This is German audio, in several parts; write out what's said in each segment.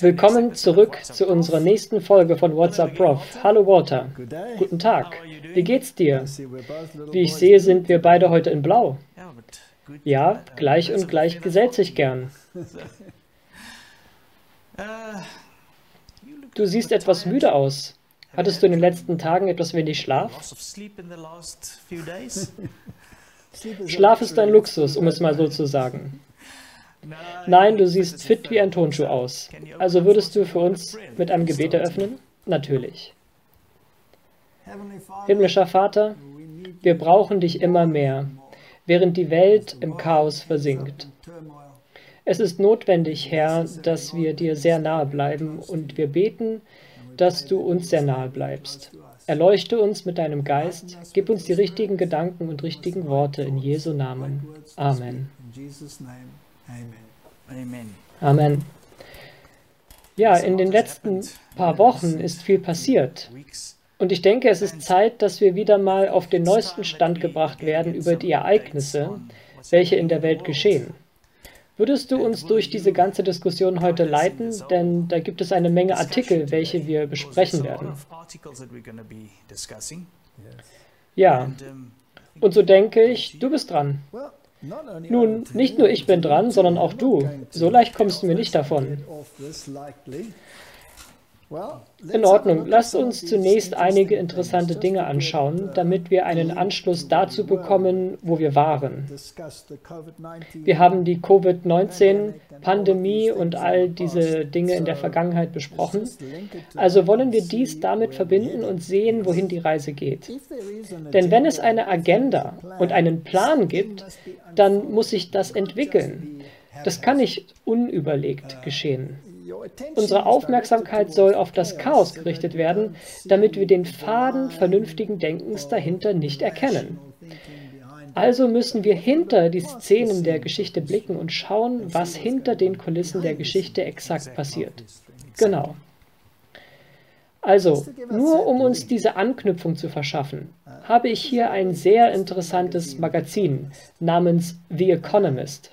Willkommen zurück zu unserer nächsten Folge von What's Up Prof. Hallo Walter. Guten Tag. Wie geht's dir? Wie ich sehe, sind wir beide heute in Blau. Ja, gleich und gleich gesellt sich gern. Du siehst etwas müde aus. Hattest du in den letzten Tagen etwas wenig Schlaf? Schlaf ist ein Luxus, um es mal so zu sagen. Nein, du siehst fit wie ein Turnschuh aus. Also würdest du für uns mit einem Gebet eröffnen? Natürlich. Himmlischer Vater, wir brauchen dich immer mehr, während die Welt im Chaos versinkt. Es ist notwendig, Herr, dass wir dir sehr nahe bleiben und wir beten, dass du uns sehr nahe bleibst. Erleuchte uns mit deinem Geist, gib uns die richtigen Gedanken und richtigen Worte in Jesu Namen. Amen. Amen. Ja, in den letzten paar Wochen ist viel passiert. Und ich denke, es ist Zeit, dass wir wieder mal auf den neuesten Stand gebracht werden über die Ereignisse, welche in der Welt geschehen. Würdest du uns durch diese ganze Diskussion heute leiten? Denn da gibt es eine Menge Artikel, welche wir besprechen werden. Ja, und so denke ich, du bist dran. Nun, nicht nur ich bin dran, sondern auch du. So leicht kommst du mir nicht davon. In Ordnung, lasst uns zunächst einige interessante Dinge anschauen, damit wir einen Anschluss dazu bekommen, wo wir waren. Wir haben die Covid-19-Pandemie und all diese Dinge in der Vergangenheit besprochen. Also wollen wir dies damit verbinden und sehen, wohin die Reise geht. Denn wenn es eine Agenda und einen Plan gibt, dann muss sich das entwickeln. Das kann nicht unüberlegt geschehen. Unsere Aufmerksamkeit soll auf das Chaos gerichtet werden, damit wir den Faden vernünftigen Denkens dahinter nicht erkennen. Also müssen wir hinter die Szenen der Geschichte blicken und schauen, was hinter den Kulissen der Geschichte exakt passiert. Genau. Also, nur um uns diese Anknüpfung zu verschaffen, habe ich hier ein sehr interessantes Magazin namens The Economist.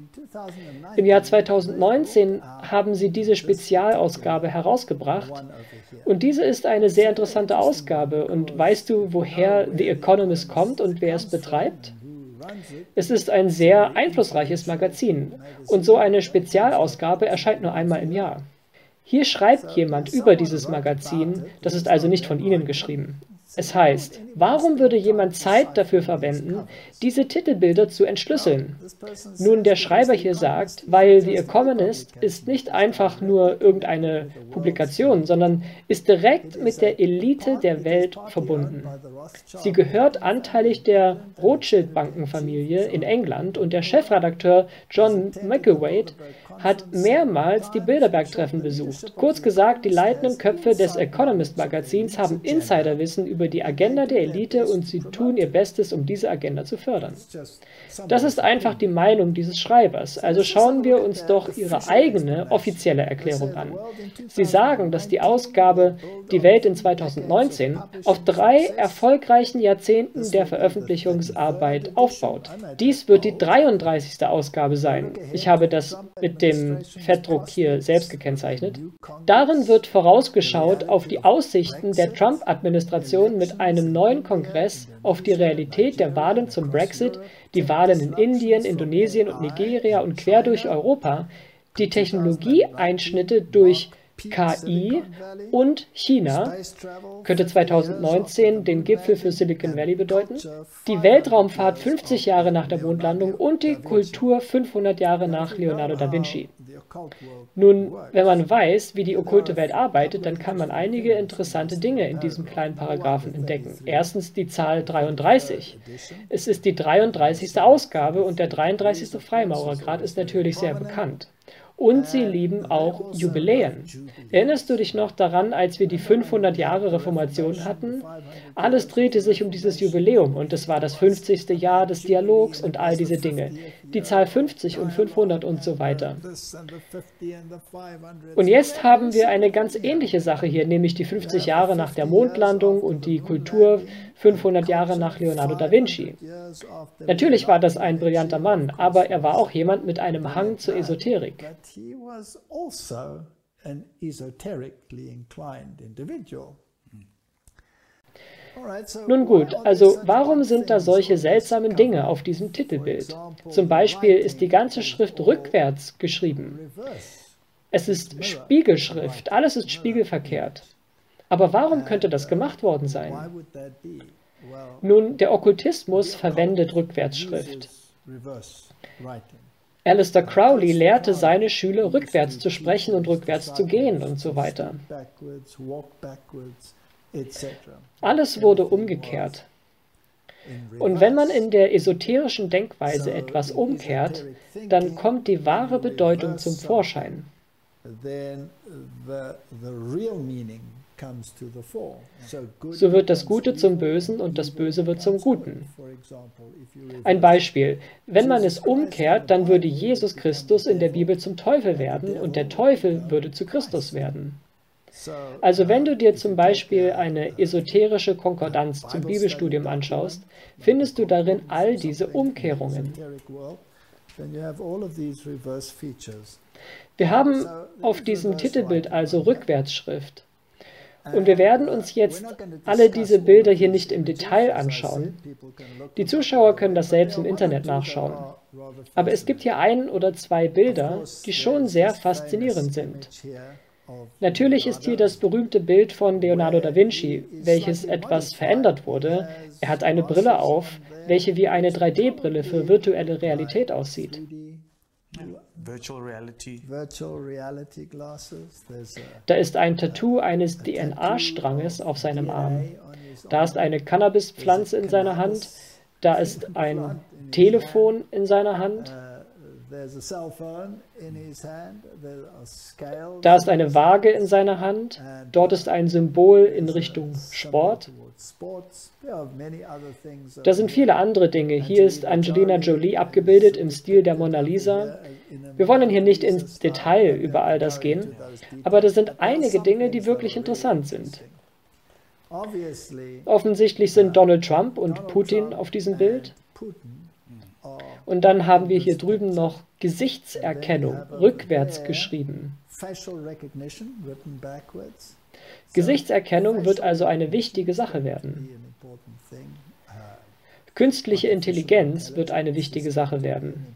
Im Jahr 2019 haben sie diese Spezialausgabe herausgebracht und diese ist eine sehr interessante Ausgabe. Und weißt du, woher The Economist kommt und wer es betreibt? Es ist ein sehr einflussreiches Magazin und so eine Spezialausgabe erscheint nur einmal im Jahr. Hier schreibt jemand über dieses Magazin, das ist also nicht von Ihnen geschrieben. Es heißt, warum würde jemand Zeit dafür verwenden, diese Titelbilder zu entschlüsseln? Nun, der Schreiber hier sagt, weil The Economist ist nicht einfach nur irgendeine Publikation, sondern ist direkt mit der Elite der Welt verbunden. Sie gehört anteilig der Rothschild-Bankenfamilie in England und der Chefredakteur John McElwaite hat mehrmals die Bilderberg-Treffen besucht. Kurz gesagt, die leitenden Köpfe des Economist-Magazins haben Insiderwissen über die Agenda der Elite und sie tun ihr Bestes, um diese Agenda zu fördern. Das ist einfach die Meinung dieses Schreibers, also schauen wir uns doch ihre eigene offizielle Erklärung an. Sie sagen, dass die Ausgabe Die Welt in 2019 auf 3 erfolgreichen Jahrzehnten der Veröffentlichungsarbeit aufbaut. Dies wird die 33. Ausgabe sein. Ich habe das mit dem Fettdruck hier selbst gekennzeichnet. Darin wird vorausgeschaut auf die Aussichten der Trump-Administration mit einem neuen Kongress, auf die Realität der Wahlen zum Brexit, die Wahlen in Indien, Indonesien und Nigeria und quer durch Europa, die Technologieeinschnitte durch KI und China, könnte 2019 den Gipfel für Silicon Valley bedeuten, die Weltraumfahrt 50 Jahre nach der Mondlandung und die Kultur 500 Jahre nach Leonardo da Vinci. Nun, wenn man weiß, wie die okkulte Welt arbeitet, dann kann man einige interessante Dinge in diesem kleinen Paragraphen entdecken. Erstens die Zahl 33. Es ist die 33. Ausgabe und der 33. Freimaurergrad ist natürlich sehr bekannt. Und sie lieben auch Jubiläen. Erinnerst du dich noch daran, als wir die 500 Jahre Reformation hatten? Alles drehte sich um dieses Jubiläum und es war das 50. Jahr des Dialogs und all diese Dinge. Die Zahl 50 und 500 und so weiter. Und jetzt haben wir eine ganz ähnliche Sache hier, nämlich die 50 Jahre nach der Mondlandung und die Kultur 500 Jahre nach Leonardo da Vinci. Natürlich war das ein brillanter Mann, aber er war auch jemand mit einem Hang zur Esoterik. an esoterically inclined individual. Nun gut, also warum sind da solche seltsamen Dinge auf diesem Titelbild? Zum Beispiel ist die ganze Schrift rückwärts geschrieben. Es ist Spiegelschrift, alles ist spiegelverkehrt. Aber warum könnte das gemacht worden sein? Nun, der Okkultismus verwendet Rückwärtsschrift. Aleister Crowley lehrte seine Schüler, rückwärts zu sprechen und rückwärts zu gehen und so weiter. Alles wurde umgekehrt. Und wenn man in der esoterischen Denkweise etwas umkehrt, dann kommt die wahre Bedeutung zum Vorschein. So wird das Gute zum Bösen und das Böse wird zum Guten. Ein Beispiel: Wenn man es umkehrt, dann würde Jesus Christus in der Bibel zum Teufel werden und der Teufel würde zu Christus werden. Also wenn du dir zum Beispiel eine esoterische Konkordanz zum Bibelstudium anschaust, findest du darin all diese Umkehrungen. Wir haben auf diesem Titelbild also Rückwärtsschrift. Und wir werden uns jetzt alle diese Bilder hier nicht im Detail anschauen. Die Zuschauer können das selbst im Internet nachschauen. Aber es gibt hier ein oder zwei Bilder, die schon sehr faszinierend sind. Natürlich ist hier das berühmte Bild von Leonardo da Vinci, welches etwas verändert wurde. Er hat eine Brille auf, welche wie eine 3D-Brille für virtuelle Realität aussieht. Da ist ein Tattoo eines DNA-Stranges auf seinem Arm. Da ist eine Cannabispflanze in seiner Hand. Da ist ein Telefon in seiner Hand. Da ist eine Waage in seiner Hand. Dort ist ein Symbol in Richtung Sport. Da sind viele andere Dinge. Hier ist Angelina Jolie abgebildet im Stil der Mona Lisa. Wir wollen hier nicht ins Detail über all das gehen, aber da sind einige Dinge, die wirklich interessant sind. Offensichtlich sind Donald Trump und Putin auf diesem Bild. Und dann haben wir hier drüben noch Gesichtserkennung, rückwärts geschrieben. Gesichtserkennung wird also eine wichtige Sache werden. Künstliche Intelligenz wird eine wichtige Sache werden.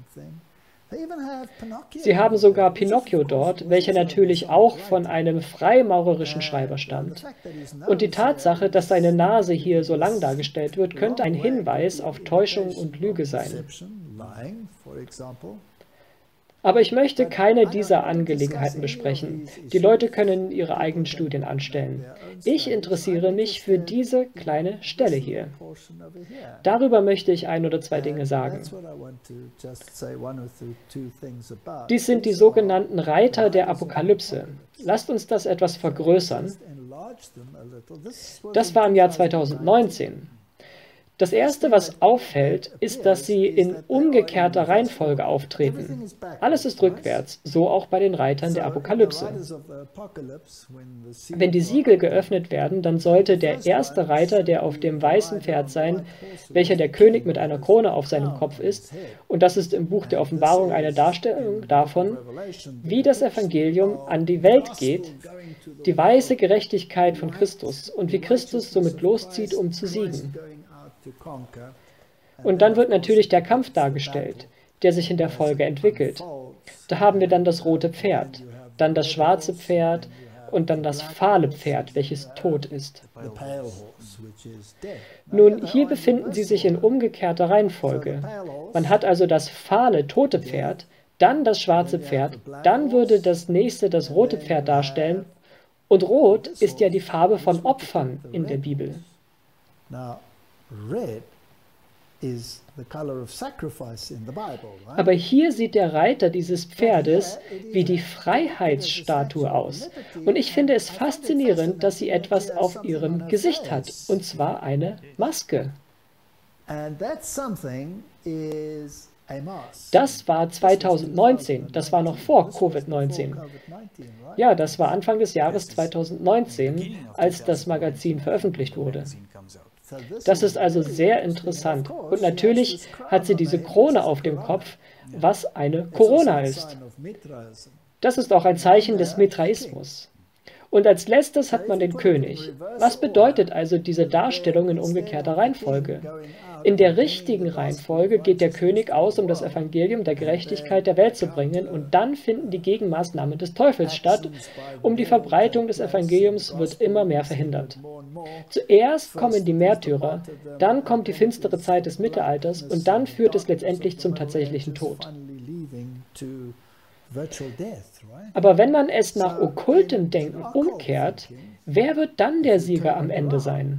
Sie haben sogar Pinocchio dort, welcher natürlich auch von einem freimaurerischen Schreiber stammt. Und die Tatsache, dass seine Nase hier so lang dargestellt wird, könnte ein Hinweis auf Täuschung und Lüge sein. Aber ich möchte keine dieser Angelegenheiten besprechen. Die Leute können ihre eigenen Studien anstellen. Ich interessiere mich für diese kleine Stelle hier. Darüber möchte ich ein oder zwei Dinge sagen. Dies sind die sogenannten Reiter der Apokalypse. Lasst uns das etwas vergrößern. Das war im Jahr 2019. Das Erste, was auffällt, ist, dass sie in umgekehrter Reihenfolge auftreten. Alles ist rückwärts, so auch bei den Reitern der Apokalypse. Wenn die Siegel geöffnet werden, dann sollte der erste Reiter, der auf dem weißen Pferd sein, welcher der König mit einer Krone auf seinem Kopf ist, und das ist im Buch der Offenbarung eine Darstellung davon, wie das Evangelium an die Welt geht, die weiße Gerechtigkeit von Christus und wie Christus somit loszieht, um zu siegen. Und dann wird natürlich der Kampf dargestellt, der sich in der Folge entwickelt. Da haben wir dann das rote Pferd, dann das schwarze Pferd und dann das fahle Pferd, welches tot ist. Nun, hier befinden sie sich in umgekehrter Reihenfolge. Man hat also das fahle, tote Pferd, dann das schwarze Pferd, dann würde das nächste das rote Pferd darstellen. Und rot ist ja die Farbe von Opfern in der Bibel. Aber hier sieht der Reiter dieses Pferdes wie die Freiheitsstatue aus. Und ich finde es faszinierend, dass sie etwas auf ihrem Gesicht hat, und zwar eine Maske. Das war 2019, das war noch vor Covid-19. Ja, das war Anfang des Jahres 2019, als das Magazin veröffentlicht wurde. Das ist also sehr interessant. Und natürlich hat sie diese Krone auf dem Kopf, was eine Corona ist. Das ist auch ein Zeichen des Mithraismus. Und als letztes hat man den König. Was bedeutet also diese Darstellung in umgekehrter Reihenfolge? In der richtigen Reihenfolge geht der König aus, um das Evangelium der Gerechtigkeit der Welt zu bringen, und dann finden die Gegenmaßnahmen des Teufels statt, die Verbreitung des Evangeliums wird immer mehr verhindert. Zuerst kommen die Märtyrer, dann kommt die finstere Zeit des Mittelalters und dann führt es letztendlich zum tatsächlichen Tod. Aber wenn man es nach okkultem Denken umkehrt, wer wird dann der Sieger am Ende sein?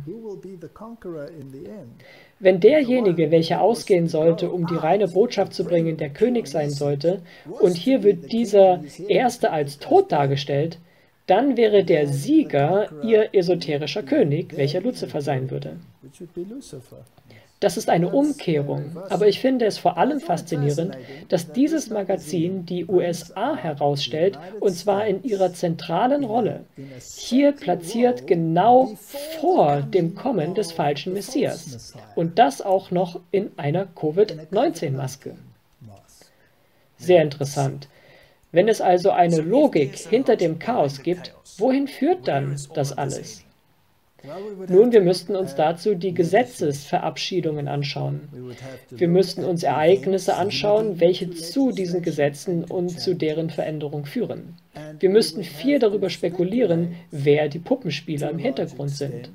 Wenn derjenige, welcher ausgehen sollte, um die reine Botschaft zu bringen, der König sein sollte, und hier wird dieser Erste als tot dargestellt, dann wäre der Sieger ihr esoterischer König, welcher Luzifer sein würde. Das ist eine Umkehrung, aber ich finde es vor allem faszinierend, dass dieses Magazin die USA herausstellt, und zwar in ihrer zentralen Rolle. Hier platziert genau vor dem Kommen des falschen Messias. Und das auch noch in einer Covid-19-Maske. Sehr interessant. Wenn es also eine Logik hinter dem Chaos gibt, wohin führt dann das alles? Nun, wir müssten uns dazu die Gesetzesverabschiedungen anschauen. Wir müssten uns Ereignisse anschauen, welche zu diesen Gesetzen und zu deren Veränderung führen. Wir müssten viel darüber spekulieren, wer die Puppenspieler im Hintergrund sind.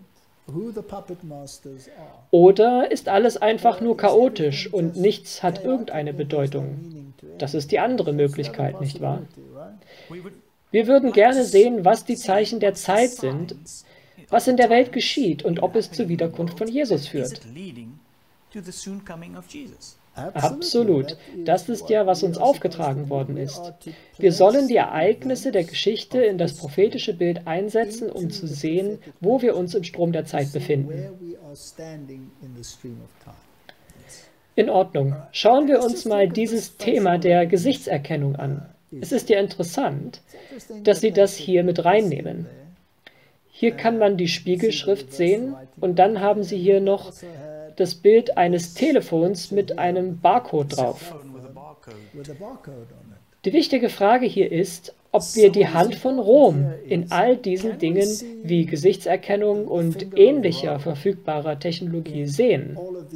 Oder ist alles einfach nur chaotisch und nichts hat irgendeine Bedeutung? Das ist die andere Möglichkeit, nicht wahr? Wir würden gerne sehen, was die Zeichen der Zeit sind, was in der Welt geschieht und ob es zur Wiederkunft von Jesus führt. Absolut. Das ist ja, was uns aufgetragen worden ist. Wir sollen die Ereignisse der Geschichte in das prophetische Bild einsetzen, um zu sehen, wo wir uns im Strom der Zeit befinden. In Ordnung. Schauen wir uns mal dieses Thema der Gesichtserkennung an. Es ist ja interessant, dass Sie das hier mit reinnehmen. Hier kann man die Spiegelschrift sehen und dann haben Sie hier noch das Bild eines Telefons mit einem Barcode drauf. Die wichtige Frage hier ist, ob wir die Hand von Rom in all diesen Dingen wie Gesichtserkennung und ähnlicher verfügbarer Technologie sehen.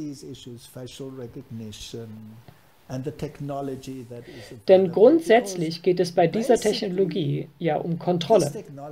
Denn grundsätzlich geht es bei dieser Technologie ja um Kontrolle.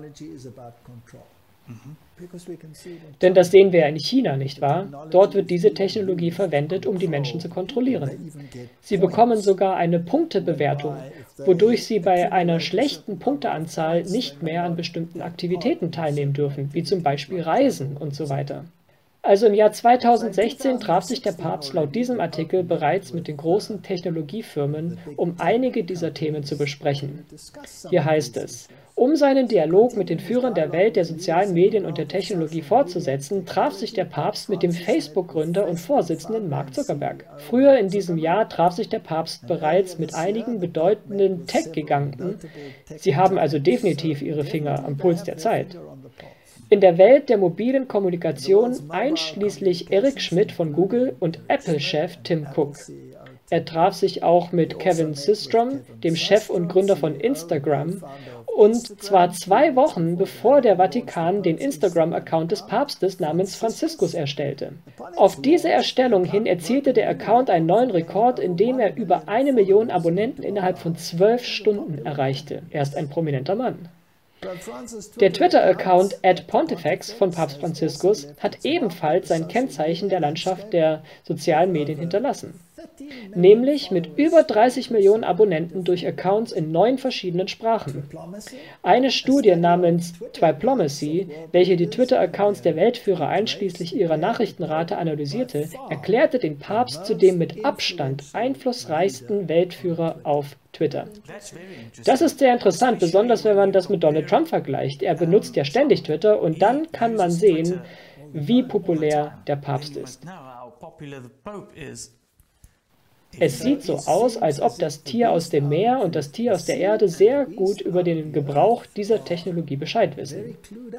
Denn das sehen wir ja in China, nicht wahr? Dort wird diese Technologie verwendet, um die Menschen zu kontrollieren. Sie bekommen sogar eine Punktebewertung, wodurch sie bei einer schlechten Punkteanzahl nicht mehr an bestimmten Aktivitäten teilnehmen dürfen, wie zum Beispiel Reisen und so weiter. Also im Jahr 2016 traf sich der Papst laut diesem Artikel bereits mit den großen Technologiefirmen, um einige dieser Themen zu besprechen. Hier heißt es: Um seinen Dialog mit den Führern der Welt der sozialen Medien und der Technologie fortzusetzen, traf sich der Papst mit dem Facebook-Gründer und Vorsitzenden Mark Zuckerberg. Früher in diesem Jahr traf sich der Papst bereits mit einigen bedeutenden Tech-Giganten. Sie haben also definitiv ihre Finger am Puls der Zeit. In der Welt der mobilen Kommunikation, einschließlich Eric Schmidt von Google und Apple-Chef Tim Cook. Er traf sich auch mit Kevin Systrom, dem Chef und Gründer von Instagram, und zwar 2 Wochen bevor der Vatikan den Instagram-Account des Papstes namens Franziskus erstellte. Auf diese Erstellung hin erzielte der Account einen neuen Rekord, indem er über 1 Million Abonnenten innerhalb von 12 Stunden erreichte. Er ist ein prominenter Mann. Der Twitter-Account @Pontifex von Papst Franziskus hat ebenfalls sein Kennzeichen der Landschaft der sozialen Medien hinterlassen, nämlich mit über 30 Millionen Abonnenten durch Accounts in 9 verschiedenen Sprachen. Eine Studie namens Twiplomacy, welche die Twitter-Accounts der Weltführer einschließlich ihrer Nachrichtenrate analysierte, erklärte den Papst zu dem mit Abstand einflussreichsten Weltführer auf Twitter. Das ist sehr interessant, besonders wenn man das mit Donald Trump vergleicht. Er benutzt ja ständig Twitter und dann kann man sehen, wie populär der Papst ist. Es sieht so aus, als ob das Tier aus dem Meer und das Tier aus der Erde sehr gut über den Gebrauch dieser Technologie Bescheid wissen.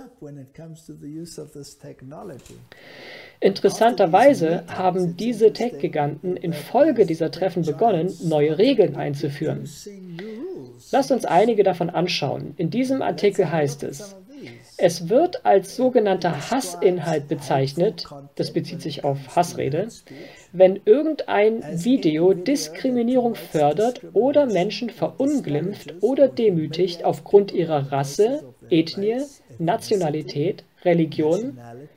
Interessanterweise haben diese Tech-Giganten infolge dieser Treffen begonnen, neue Regeln einzuführen. Lasst uns einige davon anschauen. In diesem Artikel heißt es, es wird als sogenannter Hassinhalt bezeichnet, das bezieht sich auf Hassrede, wenn irgendein Video Diskriminierung fördert oder Menschen verunglimpft oder demütigt aufgrund ihrer Rasse, Ethnie, Nationalität, Religion.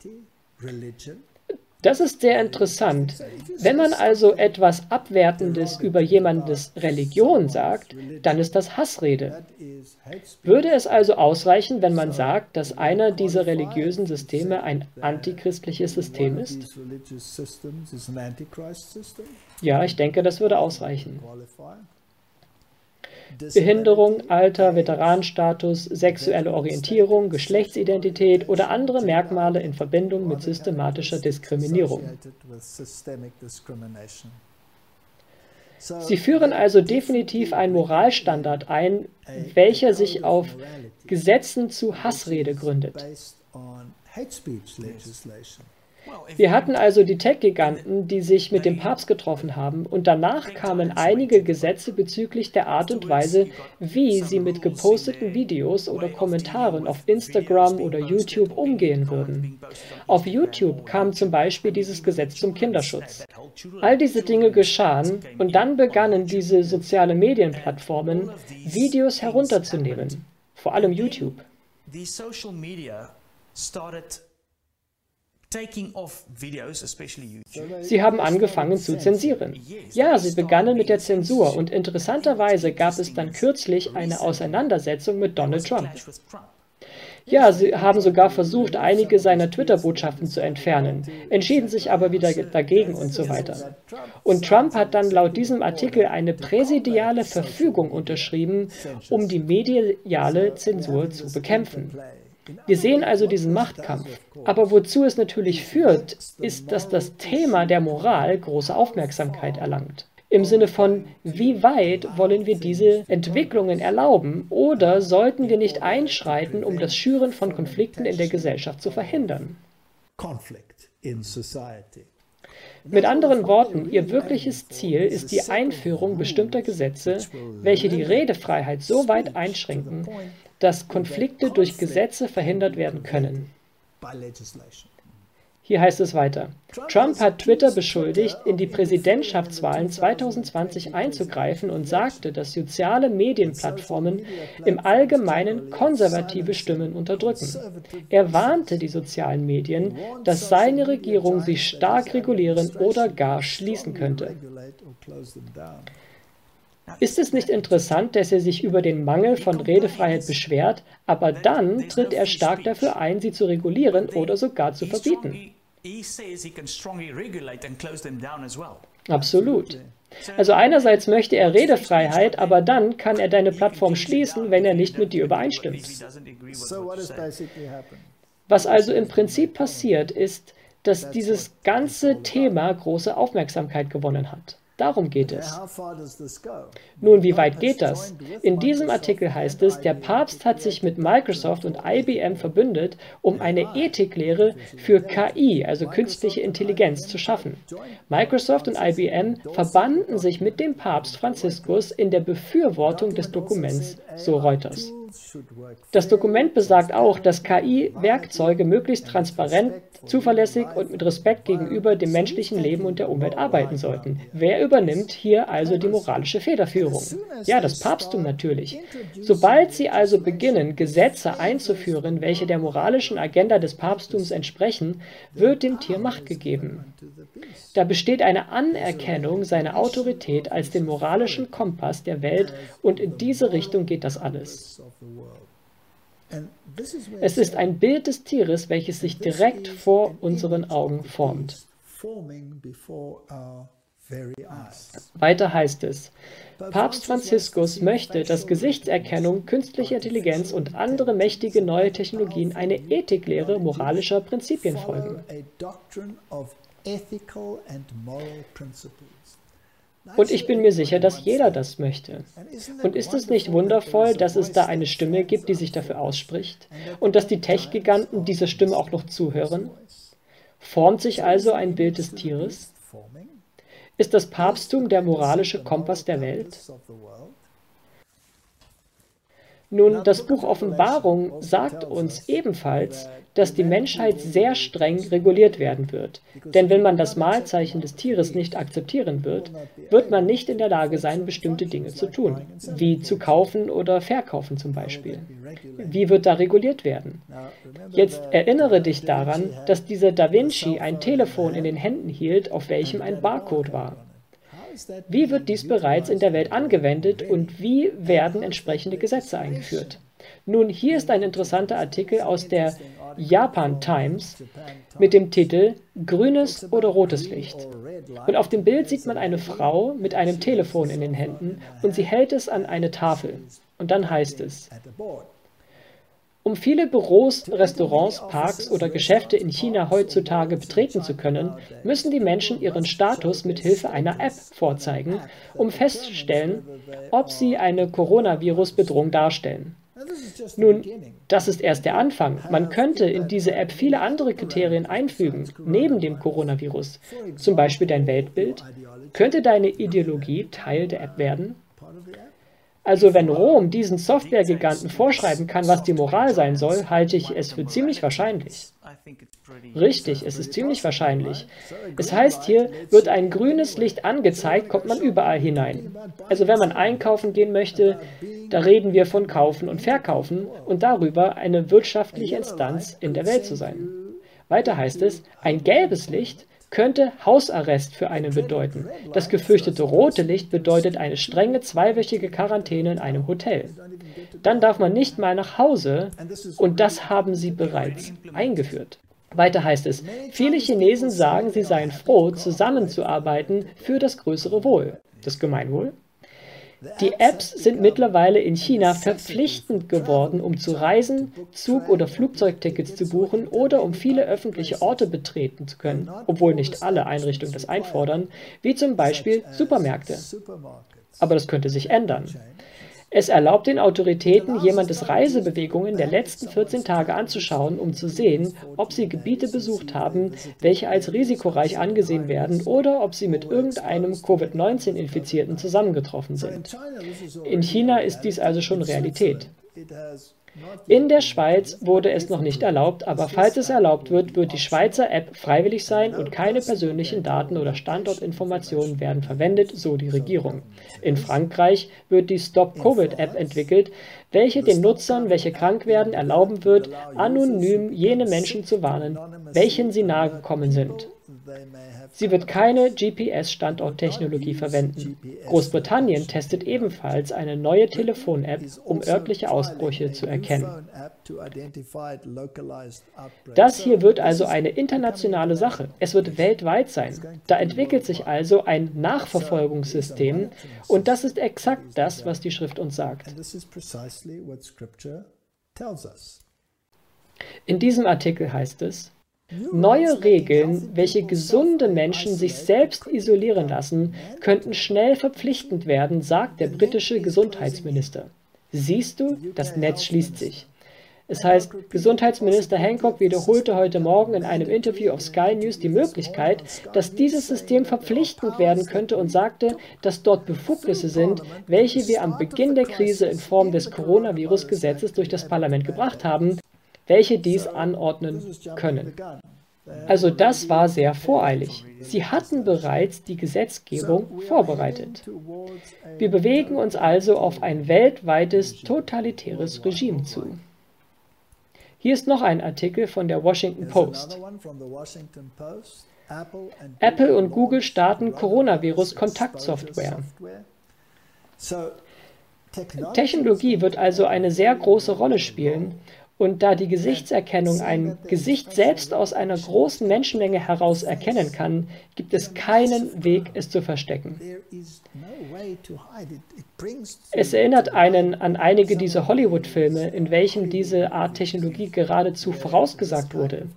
Das ist sehr interessant. Wenn man also etwas Abwertendes über jemandes Religion sagt, dann ist das Hassrede. Würde es also ausreichen, wenn man sagt, dass einer dieser religiösen Systeme ein antichristliches System ist? Ja, ich denke, das würde ausreichen. Behinderung, Alter, Veteranenstatus, sexuelle Orientierung, Geschlechtsidentität oder andere Merkmale in Verbindung mit systematischer Diskriminierung. Sie führen also definitiv einen Moralstandard ein, welcher sich auf Gesetzen zu Hassrede gründet. Wir hatten also die Tech-Giganten, die sich mit dem Papst getroffen haben, und danach kamen einige Gesetze bezüglich der Art und Weise, wie sie mit geposteten Videos oder Kommentaren auf Instagram oder YouTube umgehen würden. Auf YouTube kam zum Beispiel dieses Gesetz zum Kinderschutz. All diese Dinge geschahen und dann begannen diese sozialen Medienplattformen, Videos herunterzunehmen, vor allem YouTube. Sie haben angefangen zu zensieren. Ja, sie begannen mit der Zensur und interessanterweise gab es dann kürzlich eine Auseinandersetzung mit Donald Trump. Ja, sie haben sogar versucht, einige seiner Twitter-Botschaften zu entfernen, entschieden sich aber wieder dagegen und so weiter. Und Trump hat dann laut diesem Artikel eine präsidiale Verfügung unterschrieben, um die mediale Zensur zu bekämpfen. Wir sehen also diesen Machtkampf. Aber wozu es natürlich führt, ist, dass das Thema der Moral große Aufmerksamkeit erlangt. Im Sinne von, wie weit wollen wir diese Entwicklungen erlauben oder sollten wir nicht einschreiten, um das Schüren von Konflikten in der Gesellschaft zu verhindern? Mit anderen Worten, ihr wirkliches Ziel ist die Einführung bestimmter Gesetze, welche die Redefreiheit so weit einschränken, dass Konflikte durch Gesetze verhindert werden können. Hier heißt es weiter. Trump hat Twitter beschuldigt, in die Präsidentschaftswahlen 2020 einzugreifen und sagte, dass soziale Medienplattformen im Allgemeinen konservative Stimmen unterdrücken. Er warnte die sozialen Medien, dass seine Regierung sie stark regulieren oder gar schließen könnte. Ist es nicht interessant, dass er sich über den Mangel von Redefreiheit beschwert, aber dann tritt er stark dafür ein, sie zu regulieren oder sogar zu verbieten? Absolut. Also einerseits möchte er Redefreiheit, aber dann kann er deine Plattform schließen, wenn er nicht mit dir übereinstimmt. Was also im Prinzip passiert, ist, dass dieses ganze Thema große Aufmerksamkeit gewonnen hat. Darum geht es. Nun, wie weit geht das? In diesem Artikel heißt es, der Papst hat sich mit Microsoft und IBM verbündet, um eine Ethiklehre für KI, also künstliche Intelligenz, zu schaffen. Microsoft und IBM verbanden sich mit dem Papst Franziskus in der Befürwortung des Dokuments, so Reuters. Das Dokument besagt auch, dass KI-Werkzeuge möglichst transparent, zuverlässig und mit Respekt gegenüber dem menschlichen Leben und der Umwelt arbeiten sollten. Wer übernimmt hier also die moralische Federführung? Ja, das Papsttum natürlich. Sobald sie also beginnen, Gesetze einzuführen, welche der moralischen Agenda des Papsttums entsprechen, wird dem Tier Macht gegeben. Da besteht eine Anerkennung seiner Autorität als den moralischen Kompass der Welt und in diese Richtung geht das alles. Es ist ein Bild des Tieres, welches sich direkt vor unseren Augen formt. Weiter heißt es, Papst Franziskus möchte, dass Gesichtserkennung, künstliche Intelligenz und andere mächtige neue Technologien eine Ethiklehre moralischer Prinzipien folgen. Und ich bin mir sicher, dass jeder das möchte. Und ist es nicht wundervoll, dass es da eine Stimme gibt, die sich dafür ausspricht? Und dass die Tech-Giganten dieser Stimme auch noch zuhören? Formt sich also ein Bild des Tieres? Ist das Papsttum der moralische Kompass der Welt? Nun, das Buch Offenbarung sagt uns ebenfalls, dass die Menschheit sehr streng reguliert werden wird. Denn wenn man das Mahlzeichen des Tieres nicht akzeptieren wird, wird man nicht in der Lage sein, bestimmte Dinge zu tun, wie zu kaufen oder verkaufen zum Beispiel. Wie wird da reguliert werden? Jetzt erinnere dich daran, dass dieser Da Vinci ein Telefon in den Händen hielt, auf welchem ein Barcode war. Wie wird dies bereits in der Welt angewendet und wie werden entsprechende Gesetze eingeführt? Nun, hier ist ein interessanter Artikel aus der Japan Times mit dem Titel Grünes oder rotes Licht. Und auf dem Bild sieht man eine Frau mit einem Telefon in den Händen und sie hält es an eine Tafel. Und dann heißt es: Um viele Büros, Restaurants, Parks oder Geschäfte in China heutzutage betreten zu können, müssen die Menschen ihren Status mit Hilfe einer App vorzeigen, um festzustellen, ob sie eine Coronavirus-Bedrohung darstellen. Nun, das ist erst der Anfang. Man könnte in diese App viele andere Kriterien einfügen, neben dem Coronavirus. Zum Beispiel dein Weltbild. Könnte deine Ideologie Teil der App werden? Also wenn Rom diesen Softwaregiganten vorschreiben kann, was die Moral sein soll, halte ich es für ziemlich wahrscheinlich. Richtig, es ist ziemlich wahrscheinlich. Es heißt hier, wird ein grünes Licht angezeigt, kommt man überall hinein. Also wenn man einkaufen gehen möchte, da reden wir von Kaufen und Verkaufen und darüber, eine wirtschaftliche Instanz in der Welt zu sein. Weiter heißt es, ein gelbes Licht könnte Hausarrest für einen bedeuten. Das gefürchtete rote Licht bedeutet eine strenge zweiwöchige Quarantäne in einem Hotel. Dann darf man nicht mal nach Hause und das haben sie bereits eingeführt. Weiter heißt es, viele Chinesen sagen, sie seien froh, zusammenzuarbeiten für das größere Wohl. Das Gemeinwohl? Die Apps sind mittlerweile in China verpflichtend geworden, um zu reisen, Zug- oder Flugzeugtickets zu buchen oder um viele öffentliche Orte betreten zu können, obwohl nicht alle Einrichtungen das einfordern, wie zum Beispiel Supermärkte. Aber das könnte sich ändern. Es erlaubt den Autoritäten, jemandes Reisebewegungen der letzten 14 Tage anzuschauen, um zu sehen, ob sie Gebiete besucht haben, welche als risikoreich angesehen werden oder ob sie mit irgendeinem Covid-19-Infizierten zusammengetroffen sind. In China ist dies also schon Realität. In der Schweiz wurde es noch nicht erlaubt, aber falls es erlaubt wird, wird die Schweizer App freiwillig sein und keine persönlichen Daten oder Standortinformationen werden verwendet, so die Regierung. In Frankreich wird die Stop-Covid-App entwickelt, welche den Nutzern, welche krank werden, erlauben wird, anonym jene Menschen zu warnen, welchen sie nahe gekommen sind. Sie wird keine GPS-Standorttechnologie verwenden. Großbritannien testet ebenfalls eine neue Telefon-App, um örtliche Ausbrüche zu erkennen. Das hier wird also eine internationale Sache. Es wird weltweit sein. Da entwickelt sich also ein Nachverfolgungssystem und das ist exakt das, was die Schrift uns sagt. In diesem Artikel heißt es: Neue Regeln, welche gesunde Menschen sich selbst isolieren lassen, könnten schnell verpflichtend werden, sagt der britische Gesundheitsminister. Siehst du, das Netz schließt sich. Es heißt, Gesundheitsminister Hancock wiederholte heute Morgen in einem Interview auf Sky News die Möglichkeit, dass dieses System verpflichtend werden könnte und sagte, dass dort Befugnisse sind, welche wir am Beginn der Krise in Form des Coronavirus-Gesetzes durch das Parlament gebracht haben, welche dies anordnen können. Also das war sehr voreilig. Sie hatten bereits die Gesetzgebung vorbereitet. Wir bewegen uns also auf ein weltweites totalitäres Regime zu. Hier ist noch ein Artikel von der Washington Post. Apple und Google starten Coronavirus-Kontaktsoftware. Technologie wird also eine sehr große Rolle spielen. Und da die Gesichtserkennung ein Gesicht selbst aus einer großen Menschenmenge heraus erkennen kann, gibt es keinen Weg, es zu verstecken. Es erinnert einen an einige dieser Hollywood-Filme, in welchen diese Art Technologie geradezu vorausgesagt wurde.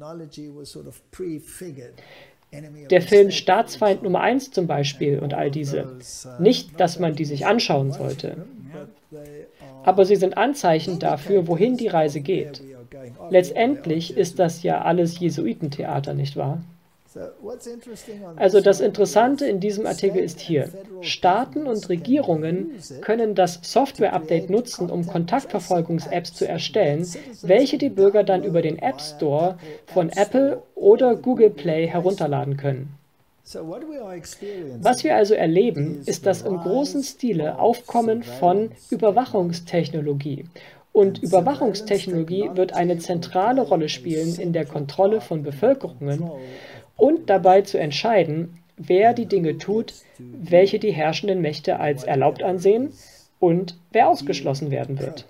Der Film Staatsfeind Nummer 1 zum Beispiel und all diese. Nicht, dass man die sich anschauen sollte. Aber sie sind Anzeichen dafür, wohin die Reise geht. Letztendlich ist das ja alles Jesuitentheater, nicht wahr? Also das Interessante in diesem Artikel ist hier: Staaten und Regierungen können das Software-Update nutzen, um Kontaktverfolgungs-Apps zu erstellen, welche die Bürger dann über den App Store von Apple oder Google Play herunterladen können. Was wir also erleben, ist das im großen Stile Aufkommen von Überwachungstechnologie. Und Überwachungstechnologie wird eine zentrale Rolle spielen in der Kontrolle von Bevölkerungen und dabei zu entscheiden, wer die Dinge tut, welche die herrschenden Mächte als erlaubt ansehen und wer ausgeschlossen werden wird.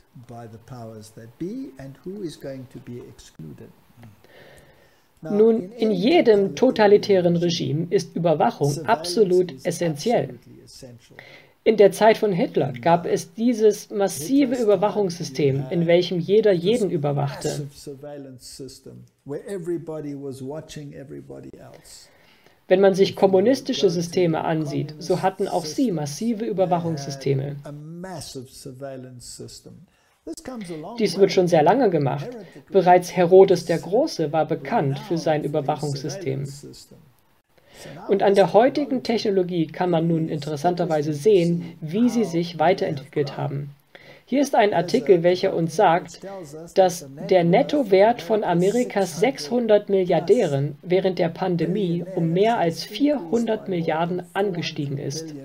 Nun, in jedem totalitären Regime ist Überwachung absolut essentiell. In der Zeit von Hitler gab es dieses massive Überwachungssystem, in welchem jeder jeden überwachte. Wenn man sich kommunistische Systeme ansieht, so hatten auch sie massive Überwachungssysteme. Dies wird schon sehr lange gemacht. Bereits Herodes der Große war bekannt für sein Überwachungssystem. Und an der heutigen Technologie kann man nun interessanterweise sehen, wie sie sich weiterentwickelt haben. Hier ist ein Artikel, welcher uns sagt, dass der Nettowert von Amerikas 600 Milliardären während der Pandemie um mehr als 400 Milliarden angestiegen ist.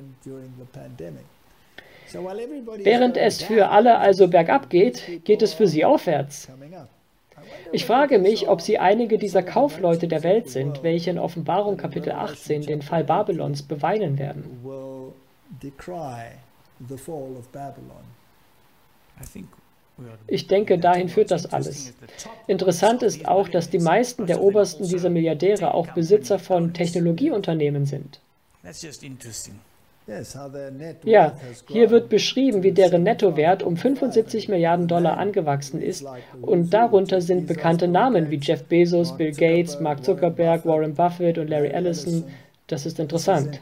Während es für alle also bergab geht, geht es für sie aufwärts. Ich frage mich, ob Sie einige dieser Kaufleute der Welt sind, welche in Offenbarung Kapitel 18 den Fall Babylons beweinen werden. Ich denke, dahin führt das alles. Interessant ist auch, dass die meisten der obersten dieser Milliardäre auch Besitzer von Technologieunternehmen sind. Ja, hier wird beschrieben, wie deren Nettowert um 75 Milliarden Dollar angewachsen ist, und darunter sind bekannte Namen wie Jeff Bezos, Bill Gates, Mark Zuckerberg, Warren Buffett und Larry Ellison. Das ist interessant.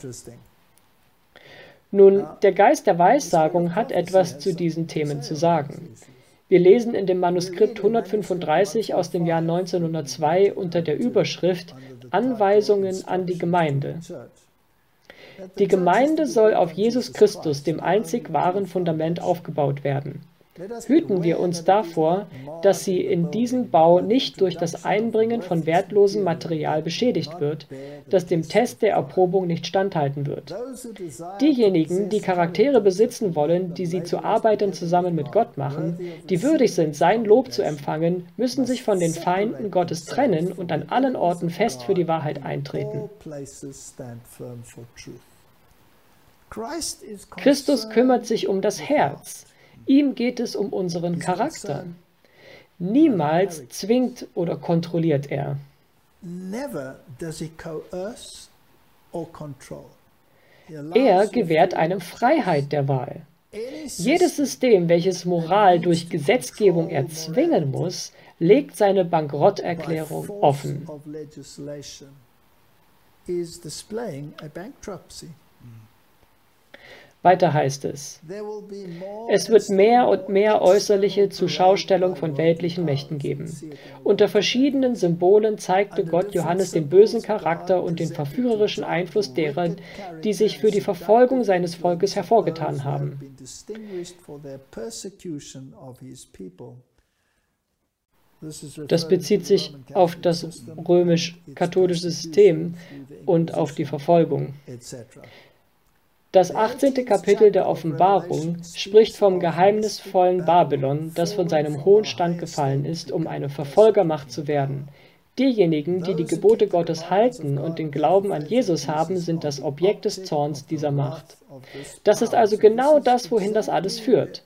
Nun, der Geist der Weissagung hat etwas zu diesen Themen zu sagen. Wir lesen in dem Manuskript 135 aus dem Jahr 1902 unter der Überschrift Anweisungen an die Gemeinde. Die Gemeinde soll auf Jesus Christus, dem einzig wahren Fundament, aufgebaut werden. Hüten wir uns davor, dass sie in diesem Bau nicht durch das Einbringen von wertlosem Material beschädigt wird, das dem Test der Erprobung nicht standhalten wird. Diejenigen, die Charaktere besitzen wollen, die sie zu Arbeitern zusammen mit Gott machen, die würdig sind, sein Lob zu empfangen, müssen sich von den Feinden Gottes trennen und an allen Orten fest für die Wahrheit eintreten. Christus kümmert sich um das Herz. Ihm geht es um unseren Charakter. Niemals zwingt oder kontrolliert er. Er gewährt einem Freiheit der Wahl. Jedes System, welches Moral durch Gesetzgebung erzwingen muss, legt seine Bankrotterklärung offen. Weiter heißt es: Es wird mehr und mehr äußerliche Zuschaustellung von weltlichen Mächten geben. Unter verschiedenen Symbolen zeigte Gott Johannes den bösen Charakter und den verführerischen Einfluss derer, die sich für die Verfolgung seines Volkes hervorgetan haben. Das bezieht sich auf das römisch-katholische System und auf die Verfolgung. Das 18. Kapitel der Offenbarung spricht vom geheimnisvollen Babylon, das von seinem hohen Stand gefallen ist, um eine Verfolgermacht zu werden. Diejenigen, die die Gebote Gottes halten und den Glauben an Jesus haben, sind das Objekt des Zorns dieser Macht. Das ist also genau das, wohin das alles führt.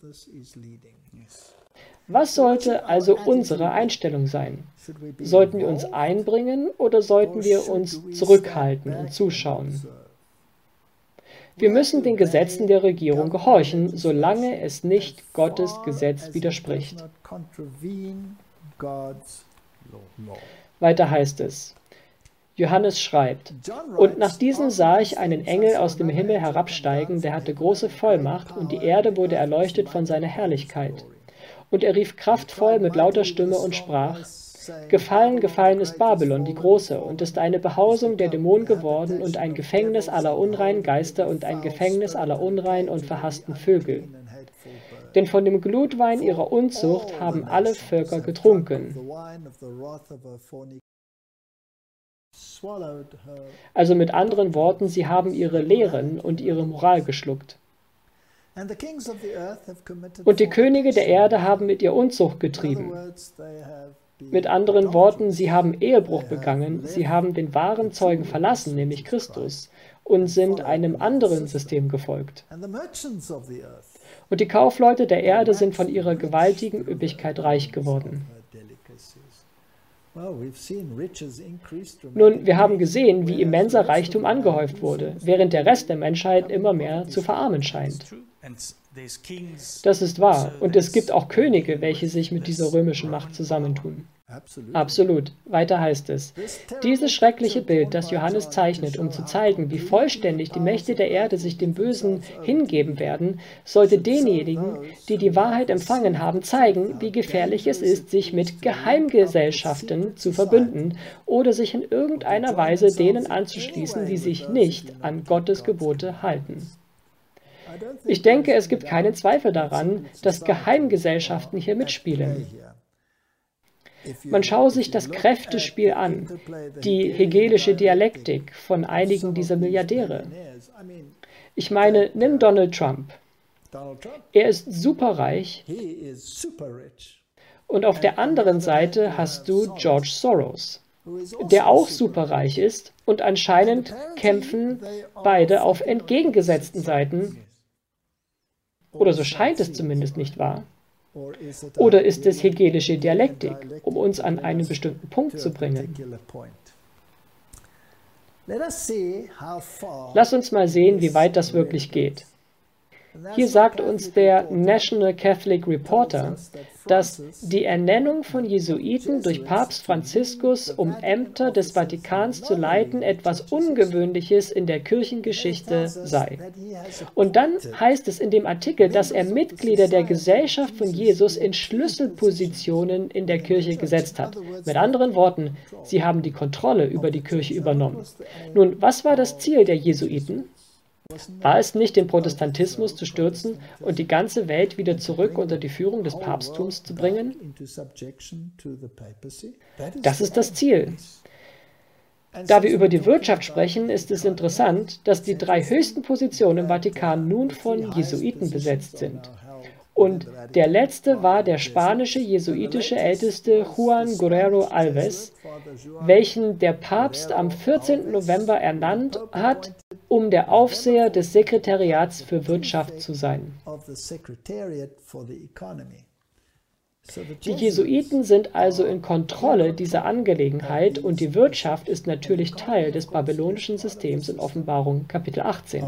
Was sollte also unsere Einstellung sein? Sollten wir uns einbringen oder sollten wir uns zurückhalten und zuschauen? Wir müssen den Gesetzen der Regierung gehorchen, solange es nicht Gottes Gesetz widerspricht. Weiter heißt es: Johannes schreibt: Und nach diesem sah ich einen Engel aus dem Himmel herabsteigen, der hatte große Vollmacht, und die Erde wurde erleuchtet von seiner Herrlichkeit. Und er rief kraftvoll mit lauter Stimme und sprach: Gefallen, gefallen ist Babylon, die Große, und ist eine Behausung der Dämonen geworden und ein Gefängnis aller unreinen Geister und ein Gefängnis aller unreinen und verhassten Vögel. Denn von dem Glutwein ihrer Unzucht haben alle Völker getrunken. Also mit anderen Worten, sie haben ihre Lehren und ihre Moral geschluckt. Und die Könige der Erde haben mit ihr Unzucht getrieben. Mit anderen Worten, sie haben Ehebruch begangen, sie haben den wahren Zeugen verlassen, nämlich Christus, und sind einem anderen System gefolgt. Und die Kaufleute der Erde sind von ihrer gewaltigen Üppigkeit reich geworden. Nun, wir haben gesehen, wie immenser Reichtum angehäuft wurde, während der Rest der Menschheit immer mehr zu verarmen scheint. Das ist wahr. Und es gibt auch Könige, welche sich mit dieser römischen Macht zusammentun. Absolut. Weiter heißt es, dieses schreckliche Bild, das Johannes zeichnet, um zu zeigen, wie vollständig die Mächte der Erde sich dem Bösen hingeben werden, sollte denjenigen, die die Wahrheit empfangen haben, zeigen, wie gefährlich es ist, sich mit Geheimgesellschaften zu verbünden oder sich in irgendeiner Weise denen anzuschließen, die sich nicht an Gottes Gebote halten. Ich denke, es gibt keinen Zweifel daran, dass Geheimgesellschaften hier mitspielen. Man schaue sich das Kräftespiel an, die hegelische Dialektik von einigen dieser Milliardäre. Ich meine, nimm Donald Trump. Er ist superreich und auf der anderen Seite hast du George Soros, der auch superreich ist und anscheinend kämpfen beide auf entgegengesetzten Seiten. Oder so scheint es zumindest, nicht wahr? Oder ist es hegelische Dialektik, um uns an einen bestimmten Punkt zu bringen? Lass uns mal sehen, wie weit das wirklich geht. Hier sagt uns der National Catholic Reporter, dass die Ernennung von Jesuiten durch Papst Franziskus, um Ämter des Vatikans zu leiten, etwas Ungewöhnliches in der Kirchengeschichte sei. Und dann heißt es in dem Artikel, dass er Mitglieder der Gesellschaft von Jesus in Schlüsselpositionen in der Kirche gesetzt hat. Mit anderen Worten, sie haben die Kontrolle über die Kirche übernommen. Nun, was war das Ziel der Jesuiten? War es nicht, den Protestantismus zu stürzen und die ganze Welt wieder zurück unter die Führung des Papsttums zu bringen? Das ist das Ziel. Da wir über die Wirtschaft sprechen, ist es interessant, dass die 3 höchsten Positionen im Vatikan nun von Jesuiten besetzt sind. Und der letzte war der spanische jesuitische Älteste Juan Guerrero Alves, welchen der Papst am 14. November ernannt hat, um der Aufseher des Sekretariats für Wirtschaft zu sein. Die Jesuiten sind also in Kontrolle dieser Angelegenheit und die Wirtschaft ist natürlich Teil des babylonischen Systems in Offenbarung Kapitel 18.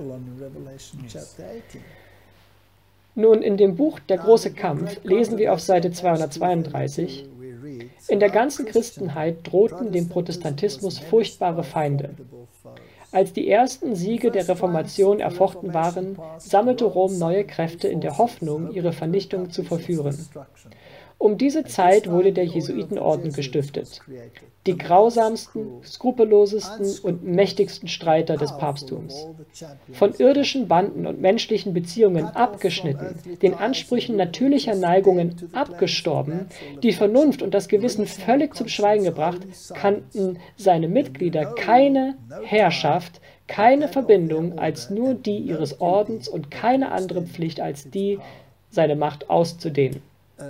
Nun, in dem Buch Der große Kampf lesen wir auf Seite 232, in der ganzen Christenheit drohten dem Protestantismus furchtbare Feinde. Als die ersten Siege der Reformation erfochten waren, sammelte Rom neue Kräfte in der Hoffnung, ihre Vernichtung zu verführen. Um diese Zeit wurde der Jesuitenorden gestiftet, die grausamsten, skrupellosesten und mächtigsten Streiter des Papsttums. Von irdischen Banden und menschlichen Beziehungen abgeschnitten, den Ansprüchen natürlicher Neigungen abgestorben, die Vernunft und das Gewissen völlig zum Schweigen gebracht, kannten seine Mitglieder keine Herrschaft, keine Verbindung als nur die ihres Ordens und keine andere Pflicht als die, seine Macht auszudehnen.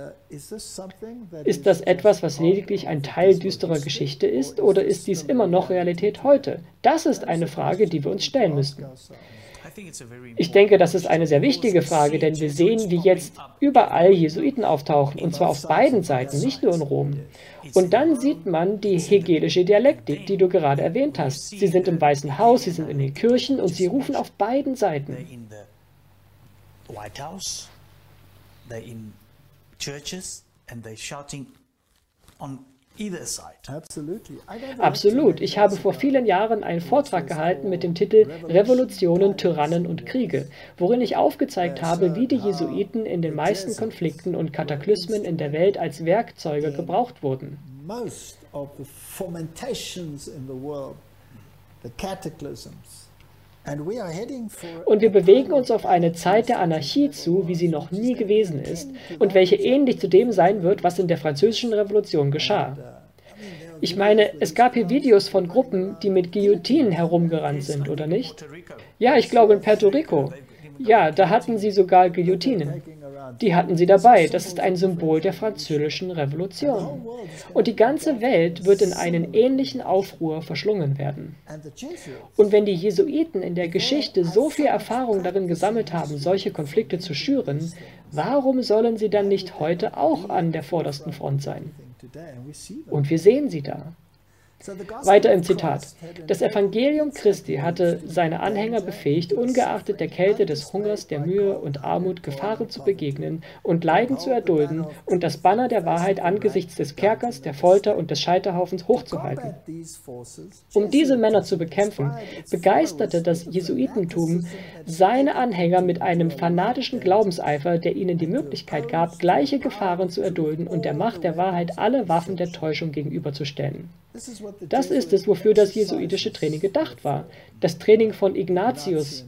Ist das etwas, was lediglich ein Teil düsterer Geschichte ist, oder ist dies immer noch Realität heute? Das ist eine Frage, die wir uns stellen müssten. Ich denke, das ist eine sehr wichtige Frage, denn wir sehen, wie jetzt überall Jesuiten auftauchen, und zwar auf beiden Seiten, nicht nur in Rom. Und dann sieht man die hegelische Dialektik, die du gerade erwähnt hast. Sie sind im Weißen Haus, sie sind in den Kirchen und sie rufen auf beiden Seiten. Churches and they're shouting on either side. Absolut. Ich habe vor vielen Jahren einen Vortrag gehalten mit dem Titel Revolutionen, Tyrannen und Kriege, worin ich aufgezeigt habe, wie die Jesuiten in den meisten Konflikten und Kataklysmen in der Welt als Werkzeuge gebraucht wurden. most of the fermentations in the world, the cataclysms. Und wir bewegen uns auf eine Zeit der Anarchie zu, wie sie noch nie gewesen ist und welche ähnlich zu dem sein wird, was in der Französischen Revolution geschah. Ich meine, es gab hier Videos von Gruppen, die mit Guillotinen herumgerannt sind, oder nicht? Ja, ich glaube in Puerto Rico. Ja, da hatten sie sogar Guillotinen. Die hatten sie dabei. Das ist ein Symbol der Französischen Revolution. Und die ganze Welt wird in einen ähnlichen Aufruhr verschlungen werden. Und wenn die Jesuiten in der Geschichte so viel Erfahrung darin gesammelt haben, solche Konflikte zu schüren, warum sollen sie dann nicht heute auch an der vordersten Front sein? Und wir sehen sie da. Weiter im Zitat. Das Evangelium Christi hatte seine Anhänger befähigt, ungeachtet der Kälte, des Hungers, der Mühe und Armut Gefahren zu begegnen und Leiden zu erdulden und das Banner der Wahrheit angesichts des Kerkers, der Folter und des Scheiterhaufens hochzuhalten. Um diese Männer zu bekämpfen, begeisterte das Jesuitentum seine Anhänger mit einem fanatischen Glaubenseifer, der ihnen die Möglichkeit gab, gleiche Gefahren zu erdulden und der Macht der Wahrheit alle Waffen der Täuschung gegenüberzustellen. Das ist es, wofür das jesuitische Training gedacht war. Das Training von Ignatius.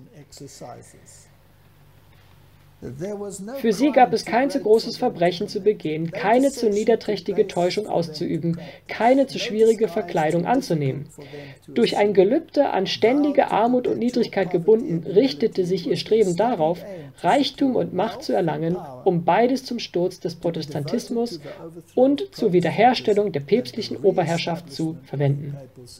Für sie gab es kein zu großes Verbrechen zu begehen, keine zu niederträchtige Täuschung auszuüben, keine zu schwierige Verkleidung anzunehmen. Durch ein Gelübde an ständige Armut und Niedrigkeit gebunden, richtete sich ihr Streben darauf, Reichtum und Macht zu erlangen, um beides zum Sturz des Protestantismus und zur Wiederherstellung der päpstlichen Oberherrschaft zu verwenden.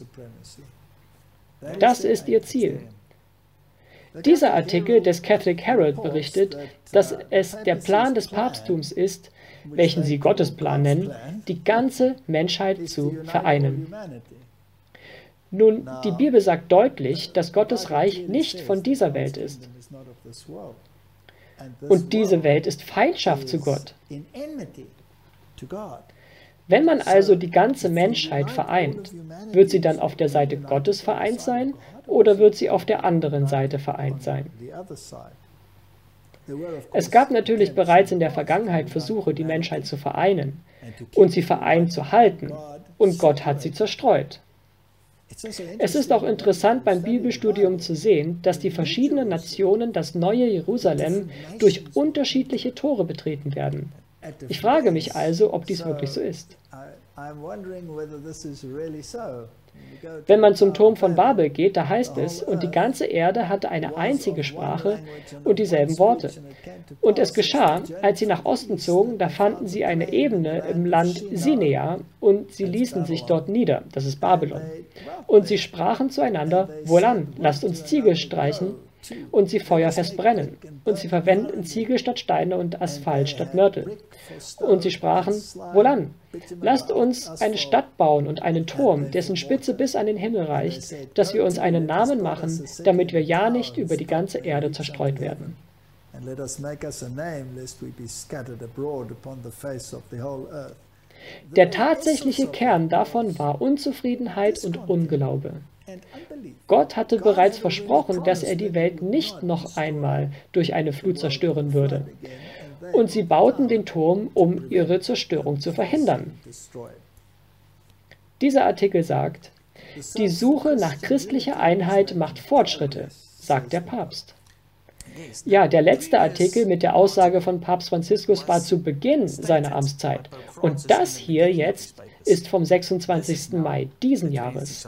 Das ist ihr Ziel. Dieser Artikel des Catholic Herald berichtet, dass es der Plan des Papsttums ist, welchen sie Gottesplan nennen, die ganze Menschheit zu vereinen. Nun, die Bibel sagt deutlich, dass Gottes Reich nicht von dieser Welt ist. Und diese Welt ist Feindschaft zu Gott. Wenn man also die ganze Menschheit vereint, wird sie dann auf der Seite Gottes vereint sein oder wird sie auf der anderen Seite vereint sein? Es gab natürlich bereits in der Vergangenheit Versuche, die Menschheit zu vereinen und sie vereint zu halten, und Gott hat sie zerstreut. Es ist auch interessant beim Bibelstudium zu sehen, dass die verschiedenen Nationen das neue Jerusalem durch unterschiedliche Tore betreten werden. Ich frage mich also, ob dies wirklich so ist. Wenn man zum Turm von Babel geht, da heißt es, und die ganze Erde hatte eine einzige Sprache und dieselben Worte. Und es geschah, als sie nach Osten zogen, da fanden sie eine Ebene im Land Sinea und sie ließen sich dort nieder, das ist Babylon. Und sie sprachen zueinander, wohlan, lasst uns Ziegel streichen und sie feuerfest brennen. Und sie verwendeten Ziegel statt Steine und Asphalt statt Mörtel. Und sie sprachen, wohlan, lasst uns eine Stadt bauen und einen Turm, dessen Spitze bis an den Himmel reicht, dass wir uns einen Namen machen, damit wir ja nicht über die ganze Erde zerstreut werden. Der tatsächliche Kern davon war Unzufriedenheit und Unglaube. Gott hatte bereits versprochen, dass er die Welt nicht noch einmal durch eine Flut zerstören würde. Und sie bauten den Turm, um ihre Zerstörung zu verhindern. Dieser Artikel sagt, die Suche nach christlicher Einheit macht Fortschritte, sagt der Papst. Ja, der letzte Artikel mit der Aussage von Papst Franziskus war zu Beginn seiner Amtszeit. Und das hier jetzt ist vom 26. Mai diesen Jahres.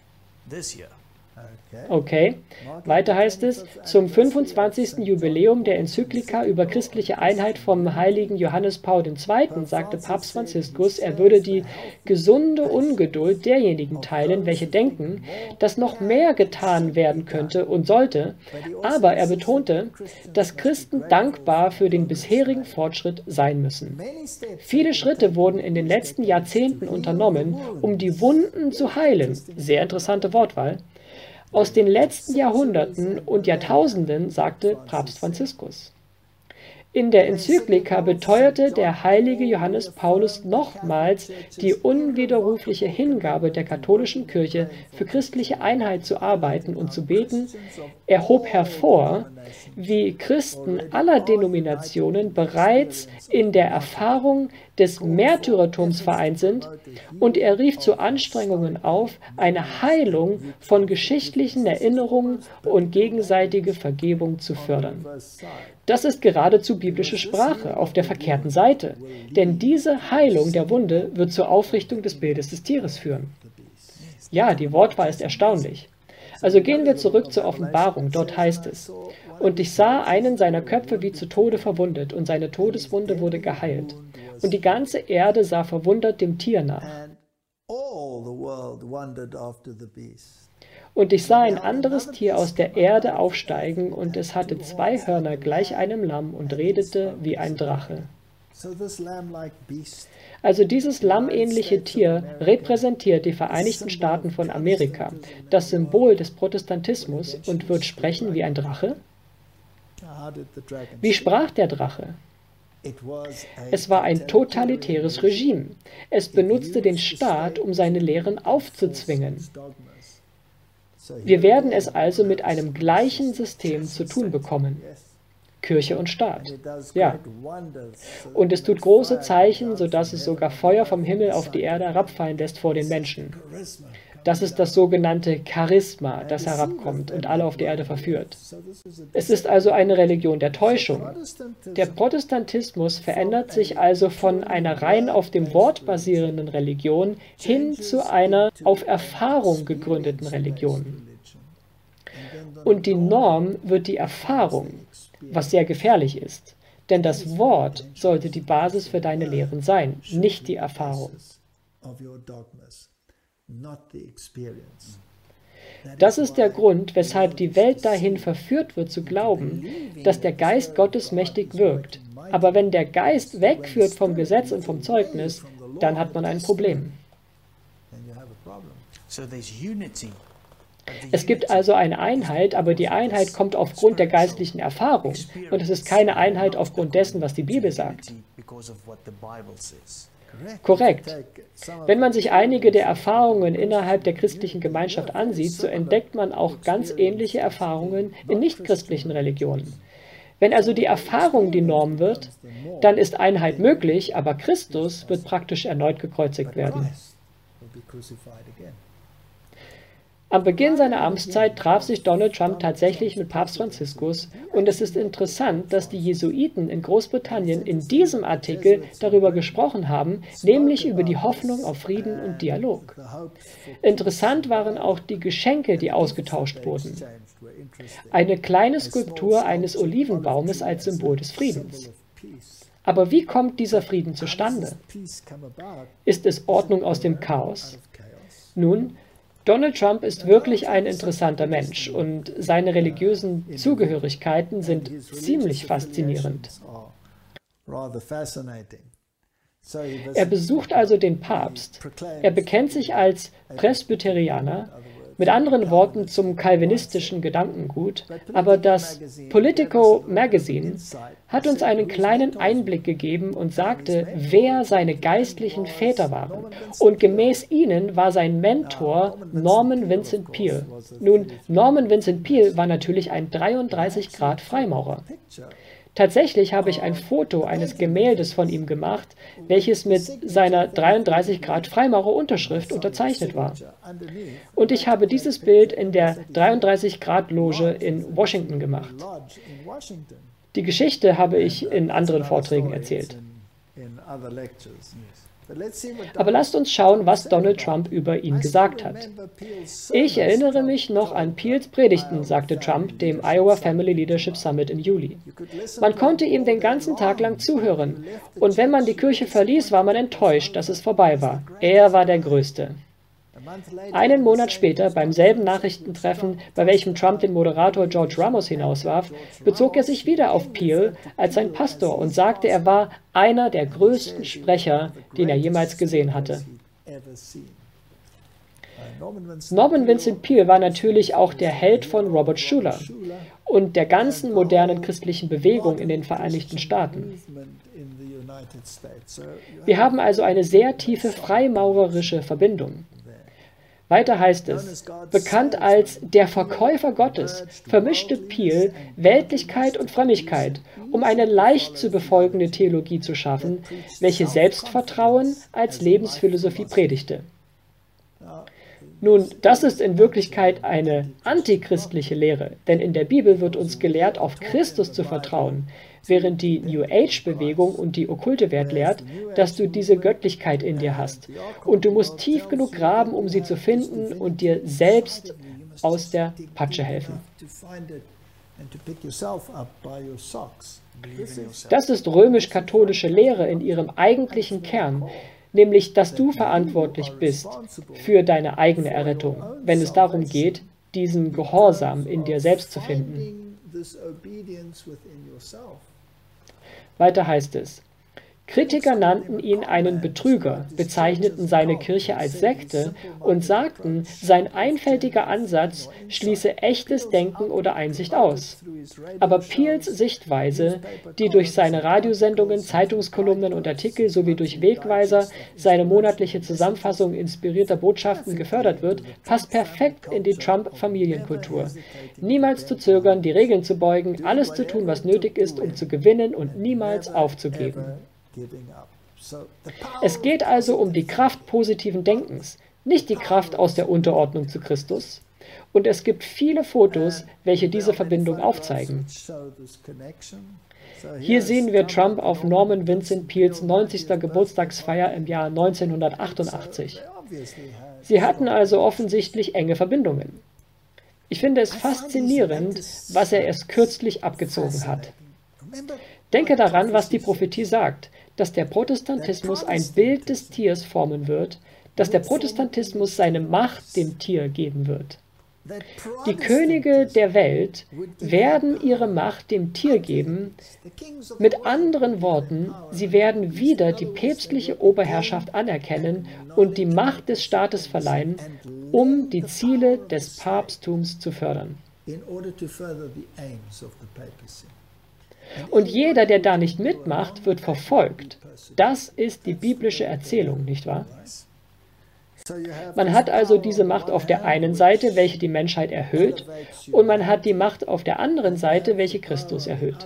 Okay, weiter heißt es, zum 25. Jubiläum der Enzyklika über christliche Einheit vom heiligen Johannes Paul II. Sagte Papst Franziskus, er würde die gesunde Ungeduld derjenigen teilen, welche denken, dass noch mehr getan werden könnte und sollte, aber er betonte, dass Christen dankbar für den bisherigen Fortschritt sein müssen. Viele Schritte wurden in den letzten Jahrzehnten unternommen, um die Wunden zu heilen. Sehr interessante Wortwahl. Aus den letzten Jahrhunderten und Jahrtausenden, sagte Papst Franziskus. In der Enzyklika beteuerte der heilige Johannes Paulus nochmals die unwiderrufliche Hingabe der katholischen Kirche, für christliche Einheit zu arbeiten und zu beten. Er hob hervor, wie Christen aller Denominationen bereits in der Erfahrung des Märtyrertums vereint sind, und er rief zu Anstrengungen auf, eine Heilung von geschichtlichen Erinnerungen und gegenseitige Vergebung zu fördern. Das ist geradezu biblische Sprache auf der verkehrten Seite, denn diese Heilung der Wunde wird zur Aufrichtung des Bildes des Tieres führen. Ja, die Wortwahl ist erstaunlich. Also gehen wir zurück zur Offenbarung, dort heißt es: Und ich sah einen seiner Köpfe wie zu Tode verwundet, und seine Todeswunde wurde geheilt. Und die ganze Erde sah verwundert dem Tier nach. Und ich sah ein anderes Tier aus der Erde aufsteigen, und es hatte 2 Hörner gleich einem Lamm und redete wie ein Drache. Also dieses lammähnliche Tier repräsentiert die Vereinigten Staaten von Amerika, das Symbol des Protestantismus, und wird sprechen wie ein Drache? Wie sprach der Drache? Es war ein totalitäres Regime. Es benutzte den Staat, um seine Lehren aufzuzwingen. Wir werden es also mit einem gleichen System zu tun bekommen. Kirche und Staat. Ja. Und es tut große Zeichen, sodass es sogar Feuer vom Himmel auf die Erde herabfallen lässt vor den Menschen. Das ist das sogenannte Charisma, das herabkommt und alle auf die Erde verführt. Es ist also eine Religion der Täuschung. Der Protestantismus verändert sich also von einer rein auf dem Wort basierenden Religion hin zu einer auf Erfahrung gegründeten Religion. Und die Norm wird die Erfahrung, was sehr gefährlich ist. Denn das Wort sollte die Basis für deine Lehren sein, nicht die Erfahrung. Das ist der Grund, weshalb die Welt dahin verführt wird zu glauben, dass der Geist Gottes mächtig wirkt. Aber wenn der Geist wegführt vom Gesetz und vom Zeugnis, dann hat man ein Problem. Es gibt also eine Einheit, aber die Einheit kommt aufgrund der geistlichen Erfahrung. Und es ist keine Einheit aufgrund dessen, was die Bibel sagt. Korrekt. Wenn man sich einige der Erfahrungen innerhalb der christlichen Gemeinschaft ansieht, so entdeckt man auch ganz ähnliche Erfahrungen in nichtchristlichen Religionen. Wenn also die Erfahrung die Norm wird, dann ist Einheit möglich, aber Christus wird praktisch erneut gekreuzigt werden. Am Beginn seiner Amtszeit traf sich Donald Trump tatsächlich mit Papst Franziskus, und es ist interessant, dass die Jesuiten in Großbritannien in diesem Artikel darüber gesprochen haben, nämlich über die Hoffnung auf Frieden und Dialog. Interessant waren auch die Geschenke, die ausgetauscht wurden. Eine kleine Skulptur eines Olivenbaumes als Symbol des Friedens. Aber wie kommt dieser Frieden zustande? Ist es Ordnung aus dem Chaos? Nun, Donald Trump ist wirklich ein interessanter Mensch und seine religiösen Zugehörigkeiten sind ziemlich faszinierend. Er besucht also den Papst. Er bekennt sich als Presbyterianer, mit anderen Worten zum calvinistischen Gedankengut, aber das Politico Magazine hat uns einen kleinen Einblick gegeben und sagte, wer seine geistlichen Väter waren. Und gemäß ihnen war sein Mentor Norman Vincent Peale. Nun, Norman Vincent Peale war natürlich ein 33-Grad-Freimaurer. Tatsächlich habe ich ein Foto eines Gemäldes von ihm gemacht, welches mit seiner 33-Grad-Freimaurer-Unterschrift unterzeichnet war. Und ich habe dieses Bild in der 33-Grad-Loge in Washington gemacht. Die Geschichte habe ich in anderen Vorträgen erzählt. Aber lasst uns schauen, was Donald Trump über ihn gesagt hat. Ich erinnere mich noch an Peales Predigten, sagte Trump dem Iowa Family Leadership Summit im Juli. Man konnte ihm den ganzen Tag lang zuhören. Und wenn man die Kirche verließ, war man enttäuscht, dass es vorbei war. Er war der Größte. Einen Monat später, beim selben Nachrichtentreffen, bei welchem Trump den Moderator George Ramos hinauswarf, bezog er sich wieder auf Peale als sein Pastor und sagte, er war einer der größten Sprecher, den er jemals gesehen hatte. Norman Vincent Peale war natürlich auch der Held von Robert Schuller und der ganzen modernen christlichen Bewegung in den Vereinigten Staaten. Wir haben also eine sehr tiefe freimaurerische Verbindung. Weiter heißt es, bekannt als der Verkäufer Gottes, vermischte Peel Weltlichkeit und Frömmigkeit, um eine leicht zu befolgende Theologie zu schaffen, welche Selbstvertrauen als Lebensphilosophie predigte. Nun, das ist in Wirklichkeit eine antichristliche Lehre, denn in der Bibel wird uns gelehrt, auf Christus zu vertrauen, während die New Age-Bewegung und die okkulte Welt lehrt, dass du diese Göttlichkeit in dir hast. Und du musst tief genug graben, um sie zu finden und dir selbst aus der Patsche helfen. Das ist römisch-katholische Lehre in ihrem eigentlichen Kern, nämlich, dass du verantwortlich bist für deine eigene Errettung, wenn es darum geht, diesen Gehorsam in dir selbst zu finden. Weiter heißt es, Kritiker nannten ihn einen Betrüger, bezeichneten seine Kirche als Sekte und sagten, sein einfältiger Ansatz schließe echtes Denken oder Einsicht aus. Aber Peels Sichtweise, die durch seine Radiosendungen, Zeitungskolumnen und Artikel sowie durch Wegweiser, seine monatliche Zusammenfassung inspirierter Botschaften gefördert wird, passt perfekt in die Trump-Familienkultur. Niemals zu zögern, die Regeln zu beugen, alles zu tun, was nötig ist, um zu gewinnen und niemals aufzugeben. Es geht also um die Kraft positiven Denkens, nicht die Kraft aus der Unterordnung zu Christus. Und es gibt viele Fotos, welche diese Verbindung aufzeigen. Hier sehen wir Trump auf Norman Vincent Peels 90. Geburtstagsfeier im Jahr 1988. Sie hatten also offensichtlich enge Verbindungen. Ich finde es faszinierend, was er erst kürzlich abgezogen hat. Denke daran, was die Prophetie sagt, dass der Protestantismus ein Bild des Tiers formen wird, dass der Protestantismus seine Macht dem Tier geben wird. Die Könige der Welt werden ihre Macht dem Tier geben. Mit anderen Worten, sie werden wieder die päpstliche Oberherrschaft anerkennen und die Macht des Staates verleihen, um die Ziele des Papsttums zu fördern. Und jeder, der da nicht mitmacht, wird verfolgt. Das ist die biblische Erzählung, nicht wahr? Man hat also diese Macht auf der einen Seite, welche die Menschheit erhöht, und man hat die Macht auf der anderen Seite, welche Christus erhöht.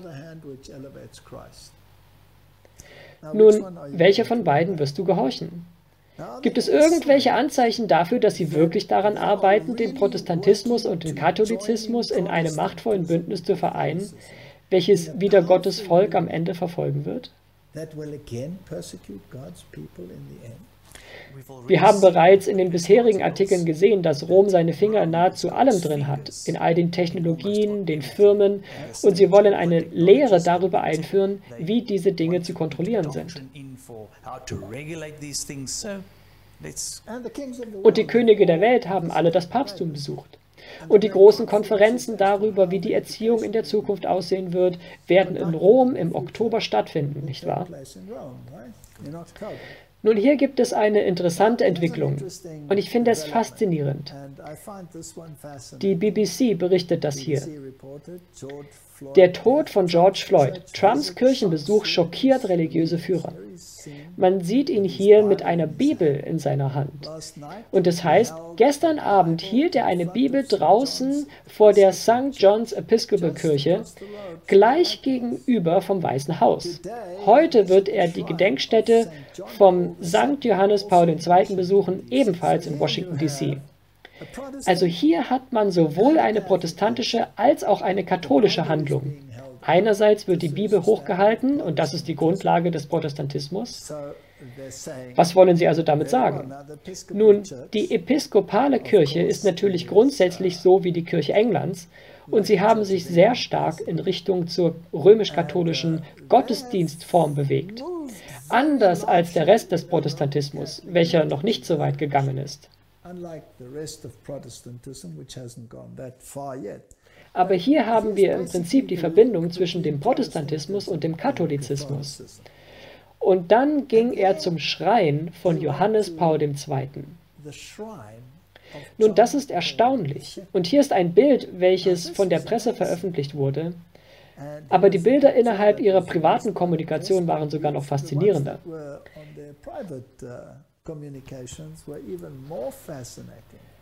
Nun, welcher von beiden wirst du gehorchen? Gibt es irgendwelche Anzeichen dafür, dass sie wirklich daran arbeiten, den Protestantismus und den Katholizismus in einem machtvollen Bündnis zu vereinen, welches wieder Gottes Volk am Ende verfolgen wird? Wir haben bereits in den bisherigen Artikeln gesehen, dass Rom seine Finger in nahezu allem drin hat, in all den Technologien, den Firmen, und sie wollen eine Lehre darüber einführen, wie diese Dinge zu kontrollieren sind. Und die Könige der Welt haben alle das Papsttum besucht. Und die großen Konferenzen darüber, wie die Erziehung in der Zukunft aussehen wird, werden in Rom im Oktober stattfinden, nicht wahr? Nun, hier gibt es eine interessante Entwicklung und ich finde es faszinierend. Die BBC berichtet das hier. Der Tod von George Floyd. Trumps Kirchenbesuch schockiert religiöse Führer. Man sieht ihn hier mit einer Bibel in seiner Hand. Und es heißt, gestern Abend hielt er eine Bibel draußen vor der St. John's Episcopal Kirche, gleich gegenüber vom Weißen Haus. Heute wird er die Gedenkstätte vom St. Johannes Paul II. Besuchen, ebenfalls in Washington, D.C. Also hier hat man sowohl eine protestantische als auch eine katholische Handlung. Einerseits wird die Bibel hochgehalten und das ist die Grundlage des Protestantismus. Was wollen Sie also damit sagen? Nun, die episkopale Kirche ist natürlich grundsätzlich so wie die Kirche Englands und sie haben sich sehr stark in Richtung zur römisch-katholischen Gottesdienstform bewegt. Anders als der Rest des Protestantismus, welcher noch nicht so weit gegangen ist. Aber hier haben wir im Prinzip die Verbindung zwischen dem Protestantismus und dem Katholizismus. Und dann ging er zum Schrein von Johannes Paul II. Nun, das ist erstaunlich. Und hier ist ein Bild, welches von der Presse veröffentlicht wurde. Aber die Bilder innerhalb ihrer privaten Kommunikation waren sogar noch faszinierender.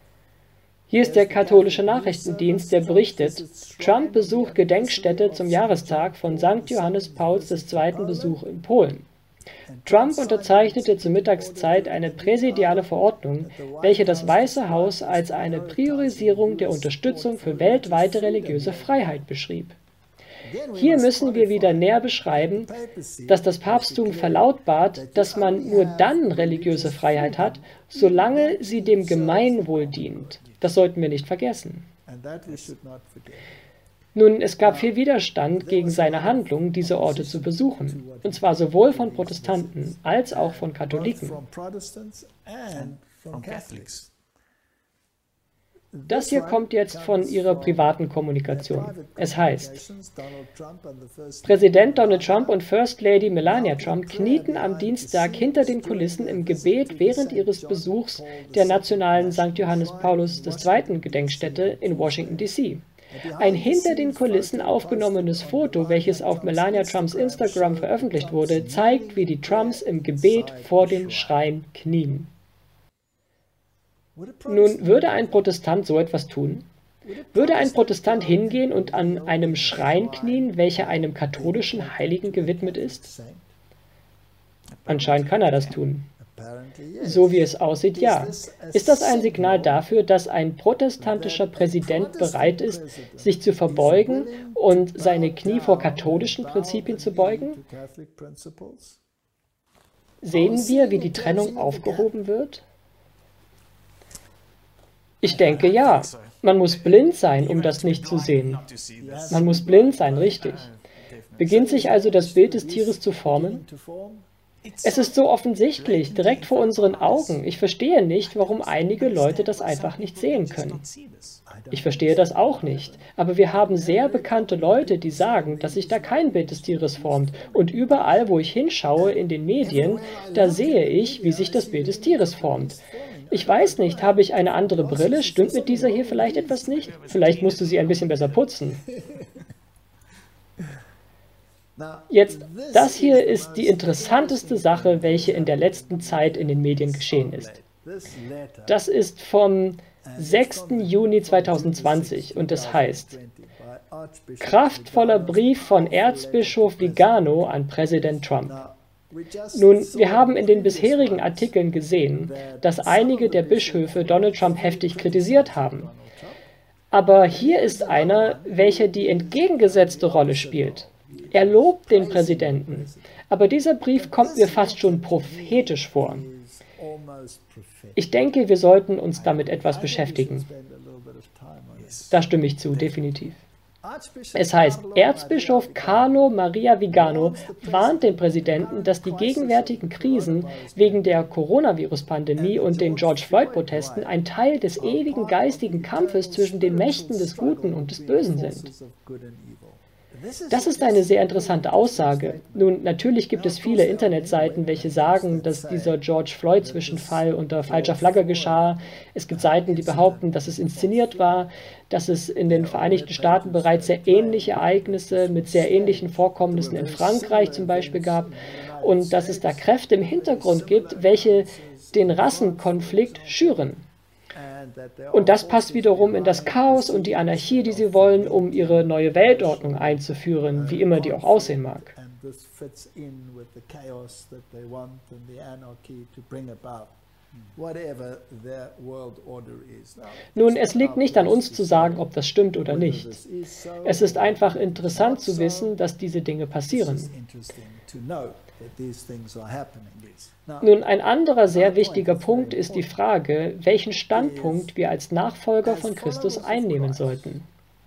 Hier ist der katholische Nachrichtendienst, der berichtet, Trump besucht Gedenkstätte zum Jahrestag von St. Johannes Pauls II. Besuch in Polen. Trump unterzeichnete zur Mittagszeit eine präsidiale Verordnung, welche das Weiße Haus als eine Priorisierung der Unterstützung für weltweite religiöse Freiheit beschrieb. Hier müssen wir wieder näher beschreiben, dass das Papsttum verlautbart, dass man nur dann religiöse Freiheit hat, solange sie dem Gemeinwohl dient. Das sollten wir nicht vergessen. Nun, es gab viel Widerstand gegen seine Handlung, diese Orte zu besuchen, und zwar sowohl von Protestanten als auch von Katholiken. Das hier kommt jetzt von ihrer privaten Kommunikation. Es heißt, Präsident Donald Trump und First Lady Melania Trump knieten am Dienstag hinter den Kulissen im Gebet während ihres Besuchs der nationalen St. Johannes Paulus II. Gedenkstätte in Washington, D.C. Ein hinter den Kulissen aufgenommenes Foto, welches auf Melania Trumps Instagram veröffentlicht wurde, zeigt, wie die Trumps im Gebet vor dem Schrein knien. Nun, würde ein Protestant so etwas tun? Würde ein Protestant hingehen und an einem Schrein knien, welcher einem katholischen Heiligen gewidmet ist? Anscheinend kann er das tun. So wie es aussieht, ja. Ist das ein Signal dafür, dass ein protestantischer Präsident bereit ist, sich zu verbeugen und seine Knie vor katholischen Prinzipien zu beugen? Sehen wir, wie die Trennung aufgehoben wird? Ich denke, ja. Man muss blind sein, um das nicht zu sehen. Man muss blind sein, richtig. Beginnt sich also das Bild des Tieres zu formen? Es ist so offensichtlich, direkt vor unseren Augen. Ich verstehe nicht, warum einige Leute das einfach nicht sehen können. Ich verstehe das auch nicht. Aber wir haben sehr bekannte Leute, die sagen, dass sich da kein Bild des Tieres formt. Und überall, wo ich hinschaue in den Medien, da sehe ich, wie sich das Bild des Tieres formt. Ich weiß nicht, habe ich eine andere Brille? Stimmt mit dieser hier vielleicht etwas nicht? Vielleicht musst du sie ein bisschen besser putzen. Jetzt, das hier ist die interessanteste Sache, welche in der letzten Zeit in den Medien geschehen ist. Das ist vom 6. Juni 2020 und es heißt, kraftvoller Brief von Erzbischof Vigano an Präsident Trump. Nun, wir haben in den bisherigen Artikeln gesehen, dass einige der Bischöfe Donald Trump heftig kritisiert haben. Aber hier ist einer, welcher die entgegengesetzte Rolle spielt. Er lobt den Präsidenten. Aber dieser Brief kommt mir fast schon prophetisch vor. Ich denke, wir sollten uns damit etwas beschäftigen. Da stimme ich zu, definitiv. Es heißt, Erzbischof Carlo Maria Vigano warnt den Präsidenten, dass die gegenwärtigen Krisen wegen der Coronavirus-Pandemie und den George Floyd-Protesten ein Teil des ewigen geistigen Kampfes zwischen den Mächten des Guten und des Bösen sind. Das ist eine sehr interessante Aussage. Nun, natürlich gibt es viele Internetseiten, welche sagen, dass dieser George Floyd-Zwischenfall unter falscher Flagge geschah. Es gibt Seiten, die behaupten, dass es inszeniert war, dass es in den Vereinigten Staaten bereits sehr ähnliche Ereignisse mit sehr ähnlichen Vorkommnissen in Frankreich zum Beispiel gab und dass es da Kräfte im Hintergrund gibt, welche den Rassenkonflikt schüren. Und das passt wiederum in das Chaos und die Anarchie, die sie wollen, um ihre neue Weltordnung einzuführen, wie immer die auch aussehen mag. Nun, es liegt nicht an uns zu sagen, ob das stimmt oder nicht. Es ist einfach interessant zu wissen, dass diese Dinge passieren. Nun, ein anderer sehr wichtiger Punkt ist die Frage, welchen Standpunkt wir als Nachfolger von Christus einnehmen sollten.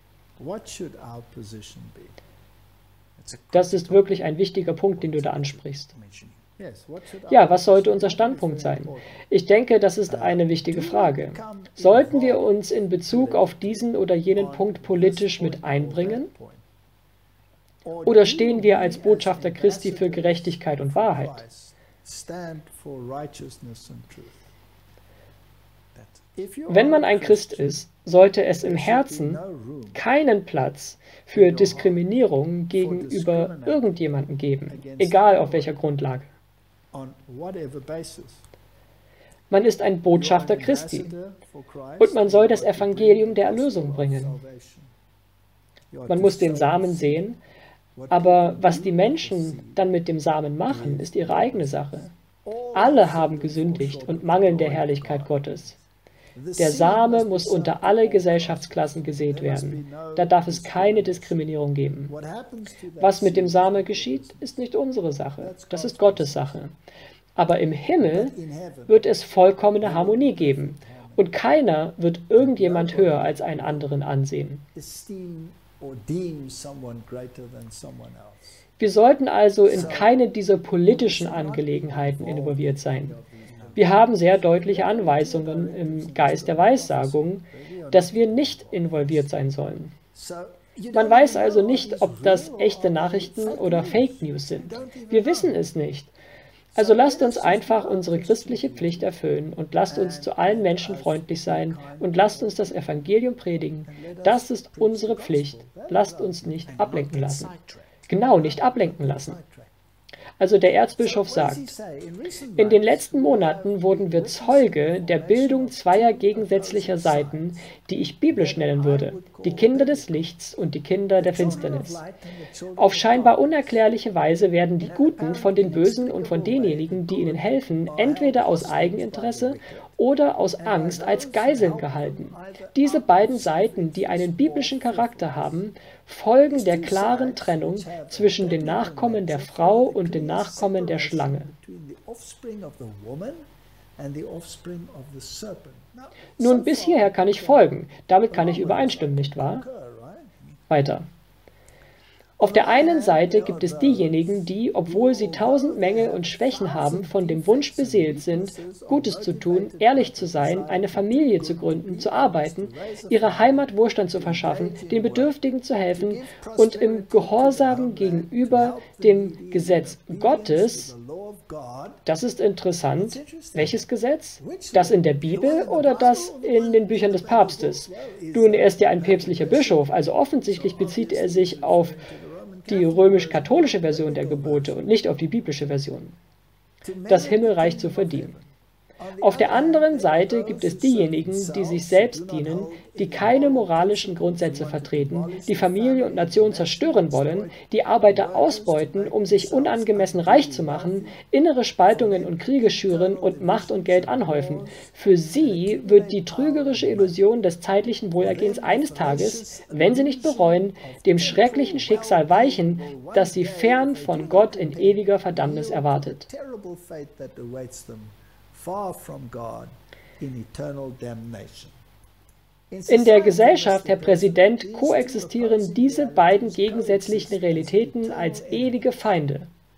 Das ist wirklich ein wichtiger Punkt, den du da ansprichst. Ja, was sollte unser Standpunkt sein? Ich denke, das ist eine wichtige Frage. Sollten wir uns in Bezug auf diesen oder jenen Punkt politisch mit einbringen? Oder stehen wir als Botschafter Christi für Gerechtigkeit und Wahrheit? Wenn man ein Christ ist, sollte es im Herzen keinen Platz für Diskriminierung gegenüber irgendjemandem geben, egal auf welcher Grundlage. Man ist ein Botschafter Christi und man soll das Evangelium der Erlösung bringen. Man muss den Samen sehen, aber was die Menschen dann mit dem Samen machen, ist ihre eigene Sache. Alle haben gesündigt und mangeln der Herrlichkeit Gottes. Der Same muss unter alle Gesellschaftsklassen gesät werden. Da darf es keine Diskriminierung geben. Was mit dem Same geschieht, ist nicht unsere Sache. Das ist Gottes Sache. Aber im Himmel wird es vollkommene Harmonie geben. Und keiner wird irgendjemand höher als einen anderen ansehen. Wir sollten also in keine dieser politischen Angelegenheiten involviert sein. Wir haben sehr deutliche Anweisungen im Geist der Weissagung, dass wir nicht involviert sein sollen. Man weiß also nicht, ob das echte Nachrichten oder Fake News sind. Wir wissen es nicht. Also lasst uns einfach unsere christliche Pflicht erfüllen und lasst uns zu allen Menschen freundlich sein und lasst uns das Evangelium predigen. Das ist unsere Pflicht. Lasst uns nicht ablenken lassen. Genau, nicht ablenken lassen. Also der Erzbischof sagt, in den letzten Monaten wurden wir Zeuge der Bildung zweier gegensätzlicher Seiten, die ich biblisch nennen würde, die Kinder des Lichts und die Kinder der Finsternis. Auf scheinbar unerklärliche Weise werden die Guten von den Bösen und von denjenigen, die ihnen helfen, entweder aus Eigeninteresse oder aus Angst als Geiseln gehalten. Diese beiden Seiten, die einen biblischen Charakter haben, folgen der klaren Trennung zwischen den Nachkommen der Frau und den Nachkommen der Schlange. Nun, bis hierher kann ich folgen. Damit kann ich übereinstimmen, nicht wahr? Weiter. Auf der einen Seite gibt es diejenigen, die, obwohl sie 1000 Mängel und Schwächen haben, von dem Wunsch beseelt sind, Gutes zu tun, ehrlich zu sein, eine Familie zu gründen, zu arbeiten, ihrer Heimat Wohlstand zu verschaffen, den Bedürftigen zu helfen und im Gehorsam gegenüber dem Gesetz Gottes. Das ist interessant. Welches Gesetz? Das in der Bibel oder das in den Büchern des Papstes? Nun, er ist ja ein päpstlicher Bischof, also offensichtlich bezieht er sich auf die römisch-katholische Version der Gebote und nicht auf die biblische Version. Das Himmelreich zu verdienen. Auf der anderen Seite gibt es diejenigen, die sich selbst dienen, die keine moralischen Grundsätze vertreten, die Familie und Nation zerstören wollen, die Arbeiter ausbeuten, um sich unangemessen reich zu machen, innere Spaltungen und Kriege schüren und Macht und Geld anhäufen. Für sie wird die trügerische Illusion des zeitlichen Wohlergehens eines Tages, wenn sie nicht bereuen, dem schrecklichen Schicksal weichen, das sie fern von Gott in ewiger Verdammnis erwartet. In der Gesellschaft, Herr Präsident, koexistieren diese beiden gegensätzlichen Realitäten als ewige Feinde.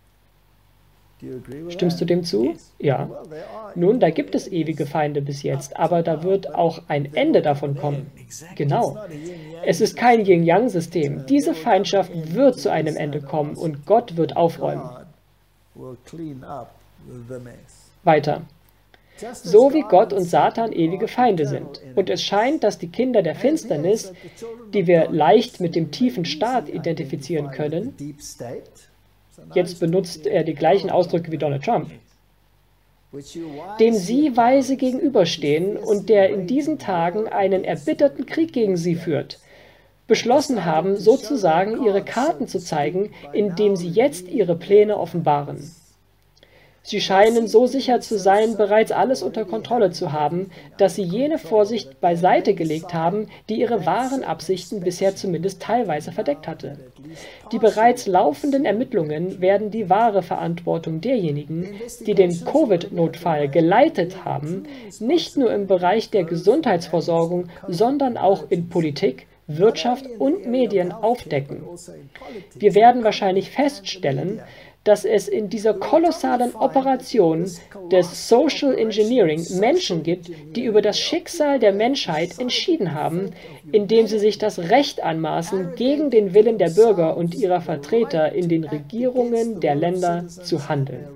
Stimmst du dem zu? Ja. Nun, da gibt es ewige Feinde bis jetzt, aber da wird auch ein Ende davon kommen. Genau. Es ist kein Yin-Yang-System. Diese Feindschaft wird zu einem Ende kommen und Gott wird aufräumen. Weiter. So wie Gott und Satan ewige Feinde sind. Und es scheint, dass die Kinder der Finsternis, die wir leicht mit dem tiefen Staat identifizieren können, jetzt benutzt er die gleichen Ausdrücke wie Donald Trump, dem sie weise gegenüberstehen und der in diesen Tagen einen erbitterten Krieg gegen sie führt, beschlossen haben, sozusagen ihre Karten zu zeigen, indem sie jetzt ihre Pläne offenbaren. Sie scheinen so sicher zu sein, bereits alles unter Kontrolle zu haben, dass sie jene Vorsicht beiseite gelegt haben, die ihre wahren Absichten bisher zumindest teilweise verdeckt hatte. Die bereits laufenden Ermittlungen werden die wahre Verantwortung derjenigen, die den Covid-Notfall geleitet haben, nicht nur im Bereich der Gesundheitsversorgung, sondern auch in Politik, Wirtschaft und Medien aufdecken. Wir werden wahrscheinlich feststellen, dass es in dieser kolossalen Operation des Social Engineering Menschen gibt, die über das Schicksal der Menschheit entschieden haben, indem sie sich das Recht anmaßen, gegen den Willen der Bürger und ihrer Vertreter in den Regierungen der Länder zu handeln.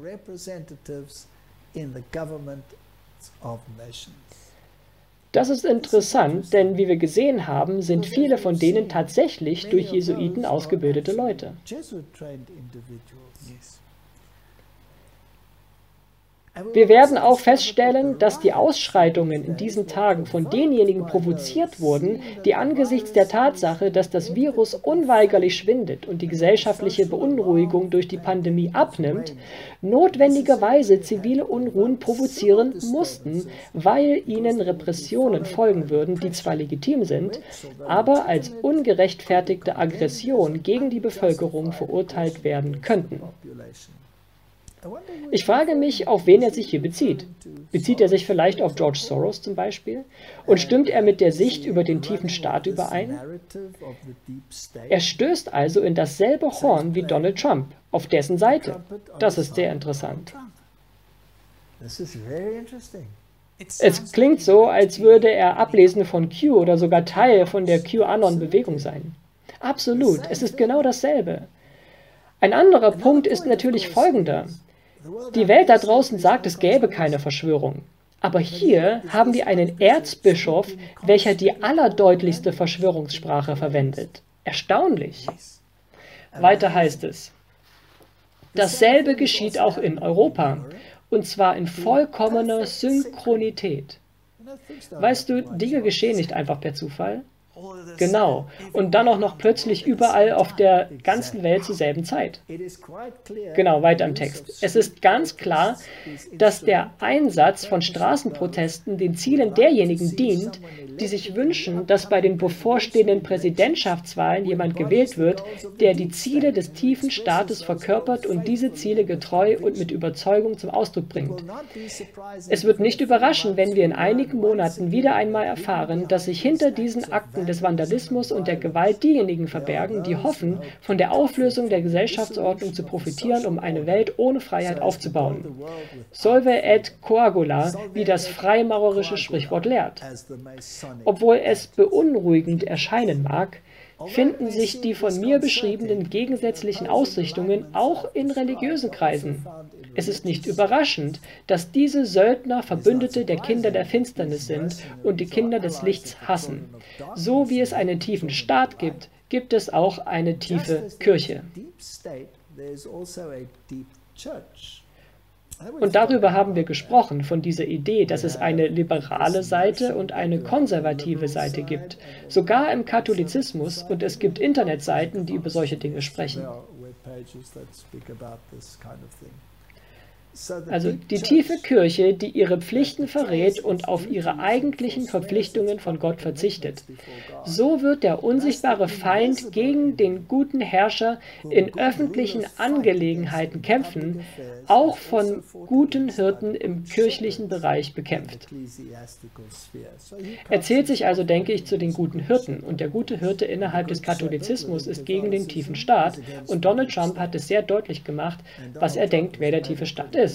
Das ist interessant, denn wie wir gesehen haben, sind viele von denen tatsächlich durch Jesuiten ausgebildete Leute. Wir werden auch feststellen, dass die Ausschreitungen in diesen Tagen von denjenigen provoziert wurden, die angesichts der Tatsache, dass das Virus unweigerlich schwindet und die gesellschaftliche Beunruhigung durch die Pandemie abnimmt, notwendigerweise zivile Unruhen provozieren mussten, weil ihnen Repressionen folgen würden, die zwar legitim sind, aber als ungerechtfertigte Aggression gegen die Bevölkerung verurteilt werden könnten. Ich frage mich, auf wen er sich hier bezieht. Bezieht er sich vielleicht auf George Soros zum Beispiel? Und stimmt er mit der Sicht über den tiefen Staat überein? Er stößt also in dasselbe Horn wie Donald Trump, auf dessen Seite. Das ist sehr interessant. Es klingt so, als würde er ablesend von Q oder sogar Teil von der QAnon-Bewegung sein. Absolut, es ist genau dasselbe. Ein anderer Punkt ist natürlich folgender. Die Welt da draußen sagt, es gäbe keine Verschwörung. Aber hier haben wir einen Erzbischof, welcher die allerdeutlichste Verschwörungssprache verwendet. Erstaunlich. Weiter heißt es, dasselbe geschieht auch in Europa, und zwar in vollkommener Synchronität. Weißt du, Dinge geschehen nicht einfach per Zufall. Genau. Und dann auch noch plötzlich überall auf der ganzen Welt zur selben Zeit. Genau, weiter im Text. Es ist ganz klar, dass der Einsatz von Straßenprotesten den Zielen derjenigen dient, die sich wünschen, dass bei den bevorstehenden Präsidentschaftswahlen jemand gewählt wird, der die Ziele des tiefen Staates verkörpert und diese Ziele getreu und mit Überzeugung zum Ausdruck bringt. Es wird nicht überraschen, wenn wir in einigen Monaten wieder einmal erfahren, dass sich hinter diesen Akten des Vandalismus und der Gewalt diejenigen verbergen, die hoffen, von der Auflösung der Gesellschaftsordnung zu profitieren, um eine Welt ohne Freiheit aufzubauen. Solve et coagula, wie das freimaurerische Sprichwort lehrt. Obwohl es beunruhigend erscheinen mag, finden sich die von mir beschriebenen gegensätzlichen Ausrichtungen auch in religiösen Kreisen. Es ist nicht überraschend, dass diese Söldner Verbündete der Kinder der Finsternis sind und die Kinder des Lichts hassen. So wie es einen tiefen Staat gibt, gibt es auch eine tiefe Kirche. Und darüber haben wir gesprochen, von dieser Idee, dass es eine liberale Seite und eine konservative Seite gibt, sogar im Katholizismus, und es gibt Internetseiten, die über solche Dinge sprechen. Also die tiefe Kirche, die ihre Pflichten verrät und auf ihre eigentlichen Verpflichtungen von Gott verzichtet. So wird der unsichtbare Feind gegen den guten Herrscher in öffentlichen Angelegenheiten kämpfen, auch von guten Hirten im kirchlichen Bereich bekämpft. Er zählt sich also, denke ich, zu den guten Hirten, und der gute Hirte innerhalb des Katholizismus ist gegen den tiefen Staat, und Donald Trump hat es sehr deutlich gemacht, was er denkt, wer der tiefe Staat ist.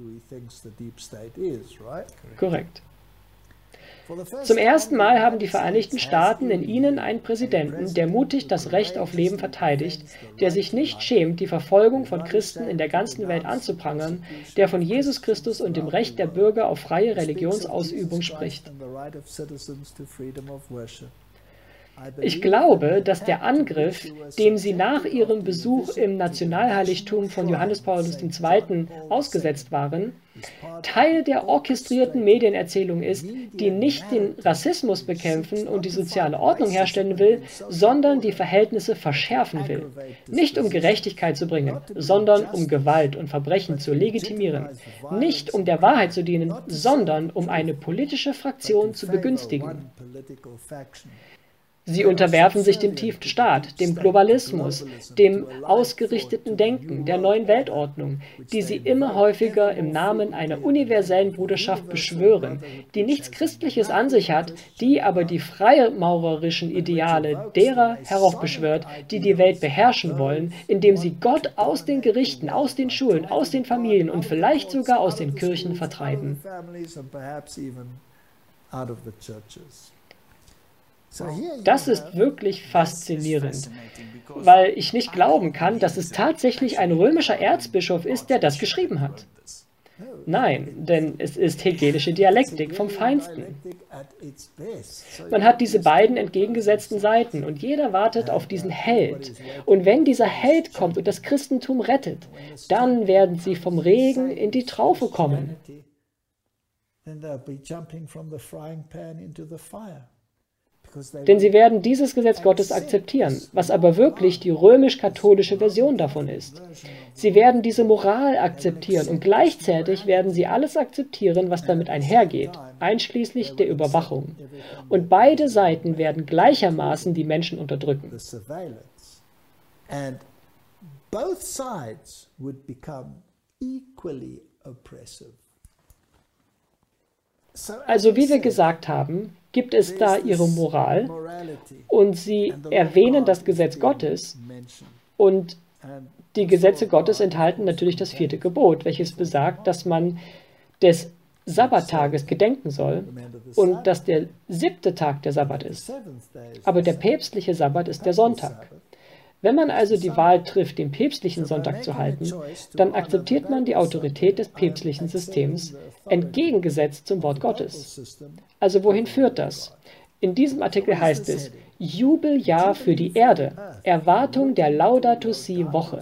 Korrekt. Zum ersten Mal haben die Vereinigten Staaten in ihnen einen Präsidenten, der mutig das Recht auf Leben verteidigt, der sich nicht schämt, die Verfolgung von Christen in der ganzen Welt anzuprangern, der von Jesus Christus und dem Recht der Bürger auf freie Religionsausübung spricht. Ich glaube, dass der Angriff, dem sie nach ihrem Besuch im Nationalheiligtum von Johannes Paulus II. Ausgesetzt waren, Teil der orchestrierten Medienerzählung ist, die nicht den Rassismus bekämpfen und die soziale Ordnung herstellen will, sondern die Verhältnisse verschärfen will. Nicht um Gerechtigkeit zu bringen, sondern um Gewalt und Verbrechen zu legitimieren. Nicht um der Wahrheit zu dienen, sondern um eine politische Fraktion zu begünstigen. Sie unterwerfen sich dem tiefen Staat, dem Globalismus, dem ausgerichteten Denken, der neuen Weltordnung, die sie immer häufiger im Namen einer universellen Bruderschaft beschwören, die nichts Christliches an sich hat, die aber die freimaurerischen Ideale derer heraufbeschwört, die die Welt beherrschen wollen, indem sie Gott aus den Gerichten, aus den Schulen, aus den Familien und vielleicht sogar aus den Kirchen vertreiben. Das ist wirklich faszinierend, weil ich nicht glauben kann, dass es tatsächlich ein römischer Erzbischof ist, der das geschrieben hat. Nein, denn es ist hegelische Dialektik vom Feinsten. Man hat diese beiden entgegengesetzten Seiten und jeder wartet auf diesen Held. Und wenn dieser Held kommt und das Christentum rettet, dann werden sie vom Regen in die Traufe kommen. Denn sie werden dieses Gesetz Gottes akzeptieren, was aber wirklich die römisch-katholische Version davon ist. Sie werden diese Moral akzeptieren und gleichzeitig werden sie alles akzeptieren, was damit einhergeht, einschließlich der Überwachung. Und beide Seiten werden gleichermaßen die Menschen unterdrücken. Both sides would become equally oppressive. Also wie wir gesagt haben, gibt es da ihre Moral und sie erwähnen das Gesetz Gottes und die Gesetze Gottes enthalten natürlich das 4. Gebot, welches besagt, dass man des Sabbattages gedenken soll und dass der 7. Tag der Sabbat ist. Aber der päpstliche Sabbat ist der Sonntag. Wenn man also die Wahl trifft, den päpstlichen Sonntag zu halten, dann akzeptiert man die Autorität des päpstlichen Systems, entgegengesetzt zum Wort Gottes. Also wohin führt das? In diesem Artikel heißt es, Jubeljahr für die Erde, Erwartung der Laudato Si Woche.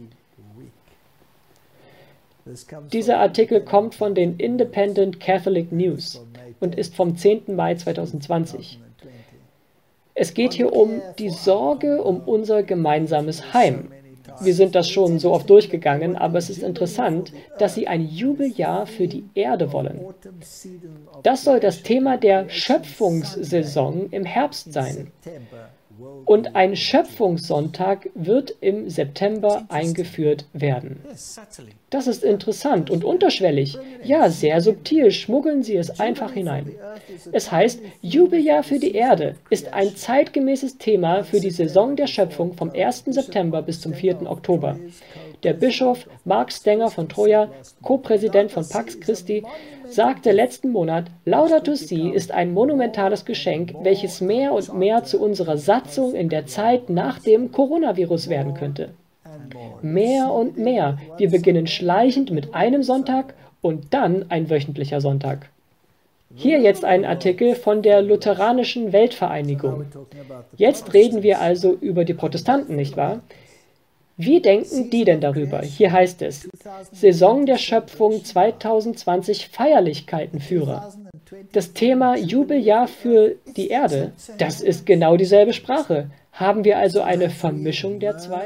Dieser Artikel kommt von den Independent Catholic News und ist vom 10. Mai 2020. Es geht hier um die Sorge um unser gemeinsames Heim. Wir sind das schon so oft durchgegangen, aber es ist interessant, dass sie ein Jubeljahr für die Erde wollen. Das soll das Thema der Schöpfungssaison im Herbst sein. Und ein Schöpfungssonntag wird im September eingeführt werden. Das ist interessant und unterschwellig. Ja, sehr subtil schmuggeln sie es einfach hinein. Es heißt, Jubeljahr für die Erde ist ein zeitgemäßes Thema für die Saison der Schöpfung vom 1. September bis zum 4. Oktober. Der Bischof Mark Stenger von Troja, Co-Präsident von Pax Christi, sagte letzten Monat, Laudato Si ist ein monumentales Geschenk, welches mehr und mehr zu unserer Satzung in der Zeit nach dem Coronavirus werden könnte. Mehr und mehr. Wir beginnen schleichend mit einem Sonntag und dann ein wöchentlicher Sonntag. Hier jetzt ein Artikel von der Lutheranischen Weltvereinigung. Jetzt reden wir also über die Protestanten, nicht wahr? Wie denken die denn darüber? Hier heißt es, Saison der Schöpfung 2020 Feierlichkeitenführer. Das Thema Jubeljahr für die Erde, das ist genau dieselbe Sprache. Haben wir also eine Vermischung der zwei?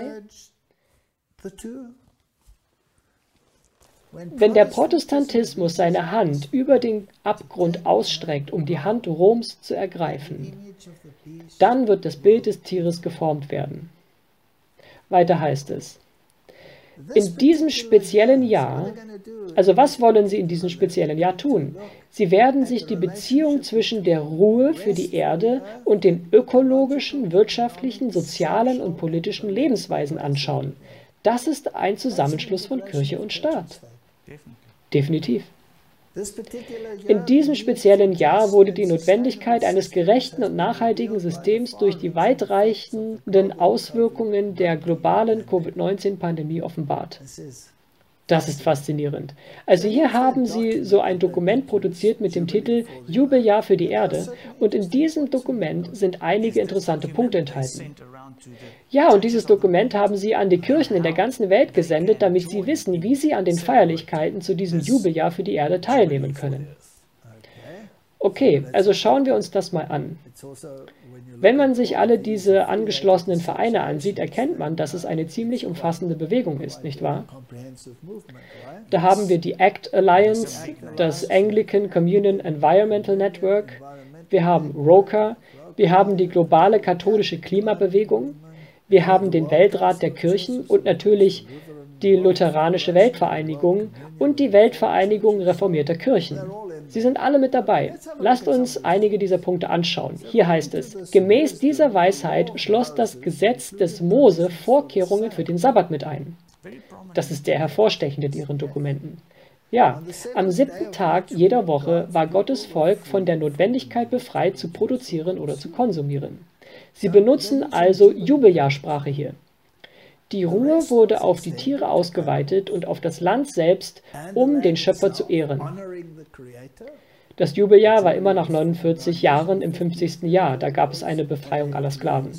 Wenn der Protestantismus seine Hand über den Abgrund ausstreckt, um die Hand Roms zu ergreifen, dann wird das Bild des Tieres geformt werden. Weiter heißt es, in diesem speziellen Jahr, also was wollen sie in diesem speziellen Jahr tun? Sie werden sich die Beziehung zwischen der Ruhe für die Erde und den ökologischen, wirtschaftlichen, sozialen und politischen Lebensweisen anschauen. Das ist ein Zusammenschluss von Kirche und Staat. Definitiv. In diesem speziellen Jahr wurde die Notwendigkeit eines gerechten und nachhaltigen Systems durch die weitreichenden Auswirkungen der globalen Covid-19-Pandemie offenbart. Das ist faszinierend. Also hier haben sie so ein Dokument produziert mit dem Titel Jubeljahr für die Erde und in diesem Dokument sind einige interessante Punkte enthalten. Ja, und dieses Dokument haben sie an die Kirchen in der ganzen Welt gesendet, damit sie wissen, wie sie an den Feierlichkeiten zu diesem Jubeljahr für die Erde teilnehmen können. Okay, also schauen wir uns das mal an. Wenn man sich alle diese angeschlossenen Vereine ansieht, erkennt man, dass es eine ziemlich umfassende Bewegung ist, nicht wahr? Da haben wir die ACT Alliance, das Anglican Communion Environmental Network, wir haben ROCA, wir haben die globale katholische Klimabewegung, wir haben den Weltrat der Kirchen und natürlich die Lutheranische Weltvereinigung und die Weltvereinigung reformierter Kirchen. Sie sind alle mit dabei. Lasst uns einige dieser Punkte anschauen. Hier heißt es, gemäß dieser Weisheit schloss das Gesetz des Mose Vorkehrungen für den Sabbat mit ein. Das ist sehr hervorstechend in ihren Dokumenten. Ja, am 7. Tag jeder Woche war Gottes Volk von der Notwendigkeit befreit, zu produzieren oder zu konsumieren. Sie benutzen also Jubeljahrssprache hier. Die Ruhe wurde auf die Tiere ausgeweitet und auf das Land selbst, um den Schöpfer zu ehren. Das Jubeljahr war immer nach 49 Jahren im 50. Jahr. Da gab es eine Befreiung aller Sklaven.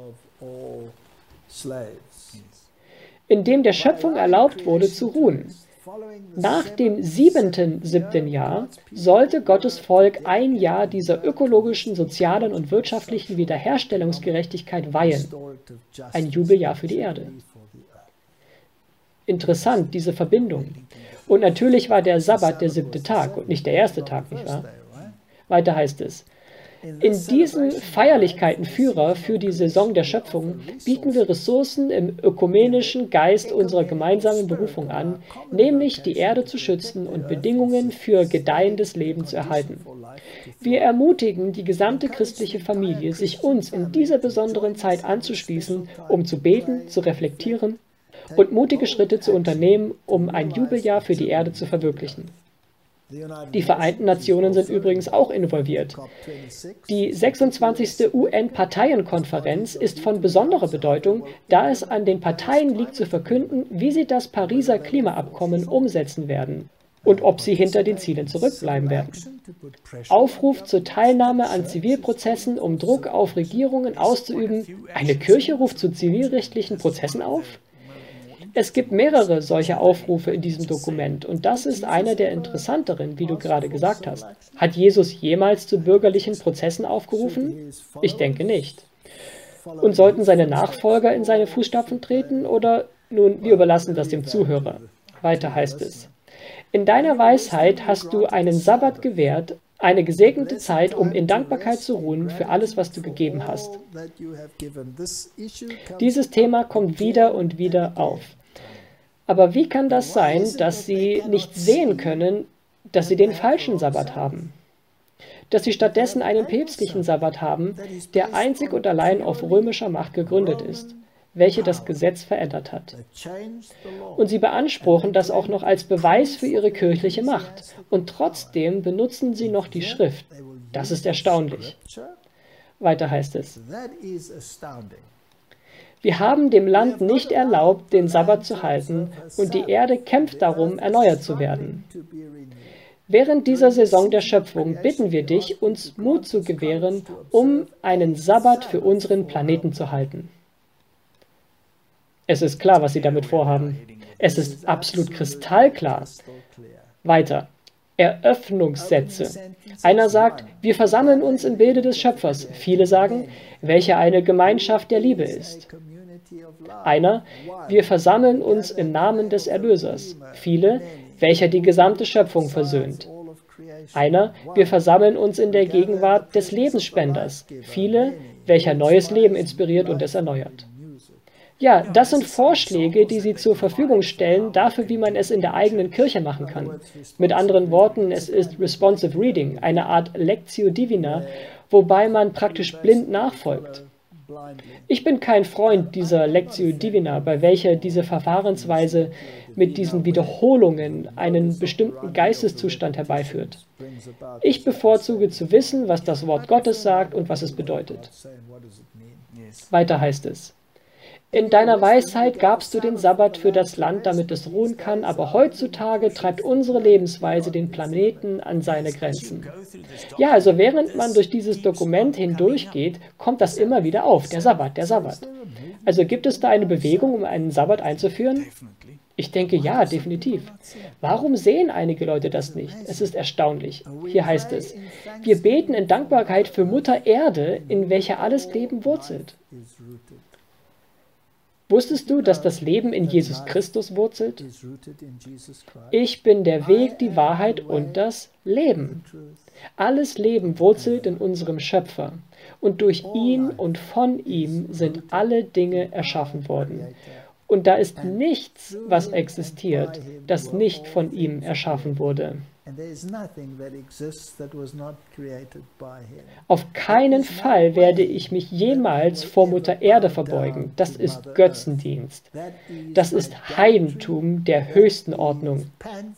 In dem der Schöpfung erlaubt wurde, zu ruhen. Nach dem 7. Jahr sollte Gottes Volk ein Jahr dieser ökologischen, sozialen und wirtschaftlichen Wiederherstellungsgerechtigkeit weihen. Ein Jubeljahr für die Erde. Interessant, diese Verbindung. Und natürlich war der Sabbat der 7. Tag und nicht der erste Tag, nicht wahr? Weiter heißt es: In diesen Feierlichkeiten für die Saison der Schöpfung bieten wir Ressourcen im ökumenischen Geist unserer gemeinsamen Berufung an, nämlich die Erde zu schützen und Bedingungen für gedeihendes Leben zu erhalten. Wir ermutigen die gesamte christliche Familie, sich uns in dieser besonderen Zeit anzuschließen, um zu beten, zu reflektieren und mutige Schritte zu unternehmen, um ein Jubeljahr für die Erde zu verwirklichen. Die Vereinten Nationen sind übrigens auch involviert. Die 26. UN-Parteienkonferenz ist von besonderer Bedeutung, da es an den Parteien liegt zu verkünden, wie sie das Pariser Klimaabkommen umsetzen werden und ob sie hinter den Zielen zurückbleiben werden. Aufruf zur Teilnahme an Zivilprozessen, um Druck auf Regierungen auszuüben. Eine Kirche ruft zu zivilrechtlichen Prozessen auf? Es gibt mehrere solcher Aufrufe in diesem Dokument und das ist einer der interessanteren, wie du gerade gesagt hast. Hat Jesus jemals zu bürgerlichen Prozessen aufgerufen? Ich denke nicht. Und sollten seine Nachfolger in seine Fußstapfen treten oder, nun, wir überlassen das dem Zuhörer. Weiter heißt es: In deiner Weisheit hast du einen Sabbat gewährt, eine gesegnete Zeit, um in Dankbarkeit zu ruhen für alles, was du gegeben hast. Dieses Thema kommt wieder und wieder auf. Aber wie kann das sein, dass sie nicht sehen können, dass sie den falschen Sabbat haben? Dass sie stattdessen einen päpstlichen Sabbat haben, der einzig und allein auf römischer Macht gegründet ist, welche das Gesetz verändert hat. Und sie beanspruchen das auch noch als Beweis für ihre kirchliche Macht. Und trotzdem benutzen sie noch die Schrift. Das ist erstaunlich. Weiter heißt es: Wir haben dem Land nicht erlaubt, den Sabbat zu halten, und die Erde kämpft darum, erneuert zu werden. Während dieser Saison der Schöpfung bitten wir dich, uns Mut zu gewähren, um einen Sabbat für unseren Planeten zu halten. Es ist klar, was sie damit vorhaben. Es ist absolut kristallklar. Weiter. Eröffnungssätze. Einer sagt, wir versammeln uns im Bilde des Schöpfers. Viele sagen, welche eine Gemeinschaft der Liebe ist. Einer, wir versammeln uns im Namen des Erlösers. Viele, welcher die gesamte Schöpfung versöhnt. Einer, wir versammeln uns in der Gegenwart des Lebensspenders. Viele, welcher neues Leben inspiriert und es erneuert. Ja, das sind Vorschläge, die sie zur Verfügung stellen, dafür, wie man es in der eigenen Kirche machen kann. Mit anderen Worten, es ist Responsive Reading, eine Art Lectio Divina, wobei man praktisch blind nachfolgt. Ich bin kein Freund dieser Lectio Divina, bei welcher diese Verfahrensweise mit diesen Wiederholungen einen bestimmten Geisteszustand herbeiführt. Ich bevorzuge zu wissen, was das Wort Gottes sagt und was es bedeutet. Weiter heißt es: In deiner Weisheit gabst du den Sabbat für das Land, damit es ruhen kann, aber heutzutage treibt unsere Lebensweise den Planeten an seine Grenzen. Ja, also während man durch dieses Dokument hindurchgeht, kommt das immer wieder auf, der Sabbat, der Sabbat. Also gibt es da eine Bewegung, um einen Sabbat einzuführen? Ich denke, ja, definitiv. Warum sehen einige Leute das nicht? Es ist erstaunlich. Hier heißt es: Wir beten in Dankbarkeit für Mutter Erde, in welcher alles Leben wurzelt. Wusstest du, dass das Leben in Jesus Christus wurzelt? Ich bin der Weg, die Wahrheit und das Leben. Alles Leben wurzelt in unserem Schöpfer. Und durch ihn und von ihm sind alle Dinge erschaffen worden. Und da ist nichts, was existiert, das nicht von ihm erschaffen wurde. Auf keinen Fall werde ich mich jemals vor Mutter Erde verbeugen. Das ist Götzendienst. Das ist Heidentum der höchsten Ordnung.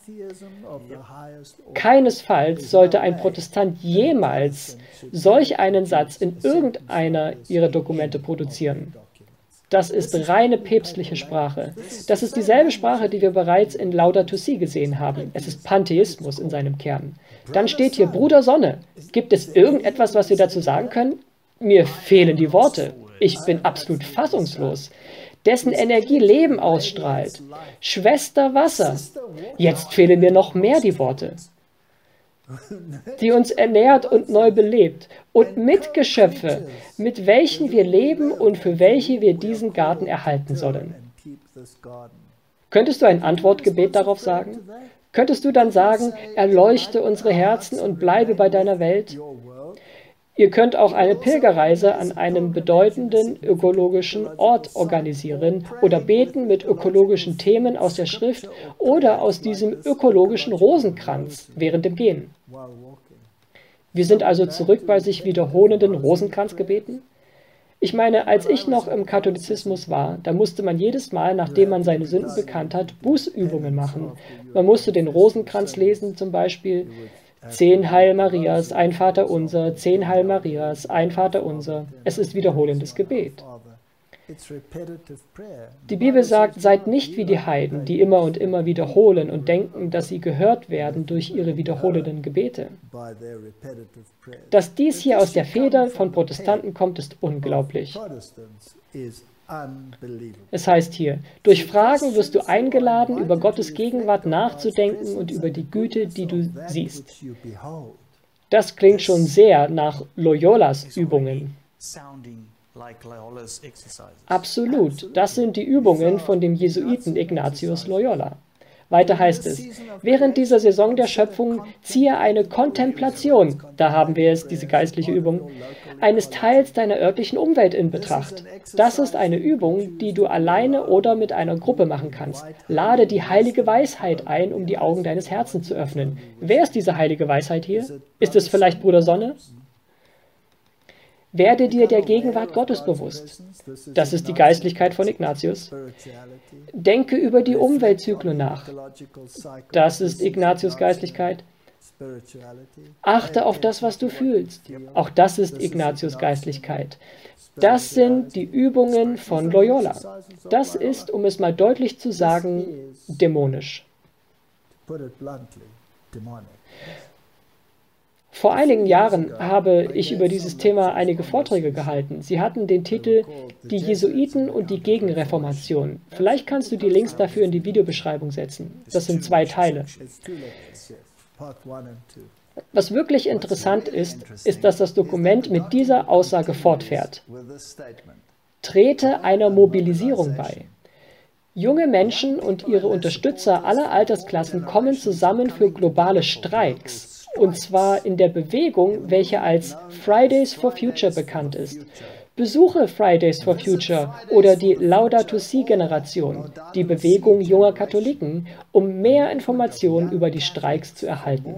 Keinesfalls sollte ein Protestant jemals solch einen Satz in irgendeiner ihrer Dokumente produzieren. Das ist reine päpstliche Sprache. Das ist dieselbe Sprache, die wir bereits in Laudato Si gesehen haben. Es ist Pantheismus in seinem Kern. Dann steht hier Bruder Sonne. Gibt es irgendetwas, was wir dazu sagen können? Mir fehlen die Worte. Ich bin absolut fassungslos. Dessen Energie Leben ausstrahlt. Schwester Wasser. Jetzt fehlen mir noch mehr die Worte. Die uns ernährt und neu belebt. Und Mitgeschöpfe, mit welchen wir leben und für welche wir diesen Garten erhalten sollen. Könntest du ein Antwortgebet darauf sagen? Könntest du dann sagen, erleuchte unsere Herzen und bleibe bei deiner Welt? Ihr könnt auch eine Pilgerreise an einem bedeutenden ökologischen Ort organisieren oder beten mit ökologischen Themen aus der Schrift oder aus diesem ökologischen Rosenkranz während dem Gehen. Wir sind also zurück bei sich wiederholenden Rosenkranzgebeten? Ich meine, als ich noch im Katholizismus war, da musste man jedes Mal, nachdem man seine Sünden bekannt hat, Bußübungen machen. Man musste den Rosenkranz lesen, zum Beispiel 10 Heil Marias, ein Vater unser, 10 Heil Marias, ein Vater unser. Es ist wiederholendes Gebet. Die Bibel sagt, seid nicht wie die Heiden, die immer und immer wiederholen und denken, dass sie gehört werden durch ihre wiederholenden Gebete. Dass dies hier aus der Feder von Protestanten kommt, ist unglaublich. Es heißt hier, durch Fragen wirst du eingeladen, über Gottes Gegenwart nachzudenken und über die Güte, die du siehst. Das klingt schon sehr nach Loyolas Übungen. Absolut, das sind die Übungen von dem Jesuiten Ignatius Loyola. Weiter heißt es, während dieser Saison der Schöpfung ziehe eine Kontemplation, da haben wir es, diese geistliche Übung, eines Teils deiner örtlichen Umwelt in Betracht. Das ist eine Übung, die du alleine oder mit einer Gruppe machen kannst. Lade die heilige Weisheit ein, um die Augen deines Herzens zu öffnen. Wer ist diese heilige Weisheit hier? Ist es vielleicht Bruder Sonne? Werde dir der Gegenwart Gottes bewusst. Das ist die Geistlichkeit von Ignatius. Denke über die Umweltzyklen nach. Das ist Ignatius Geistlichkeit. Achte auf das, was du fühlst. Auch das ist Ignatius Geistlichkeit. Das sind die Übungen von Loyola. Das ist, um es mal deutlich zu sagen, dämonisch. Vor einigen Jahren habe ich über dieses Thema einige Vorträge gehalten. Sie hatten den Titel Die Jesuiten und die Gegenreformation. Vielleicht kannst du die Links dafür in die Videobeschreibung setzen. Das sind 2 Teile. Was wirklich interessant ist, ist, dass das Dokument mit dieser Aussage fortfährt. Trete einer Mobilisierung bei. Junge Menschen und ihre Unterstützer aller Altersklassen kommen zusammen für globale Streiks. Und zwar in der Bewegung, welche als Fridays for Future bekannt ist. Besuche Fridays for Future oder die Laudato Si-Generation, die Bewegung junger Katholiken, um mehr Informationen über die Streiks zu erhalten.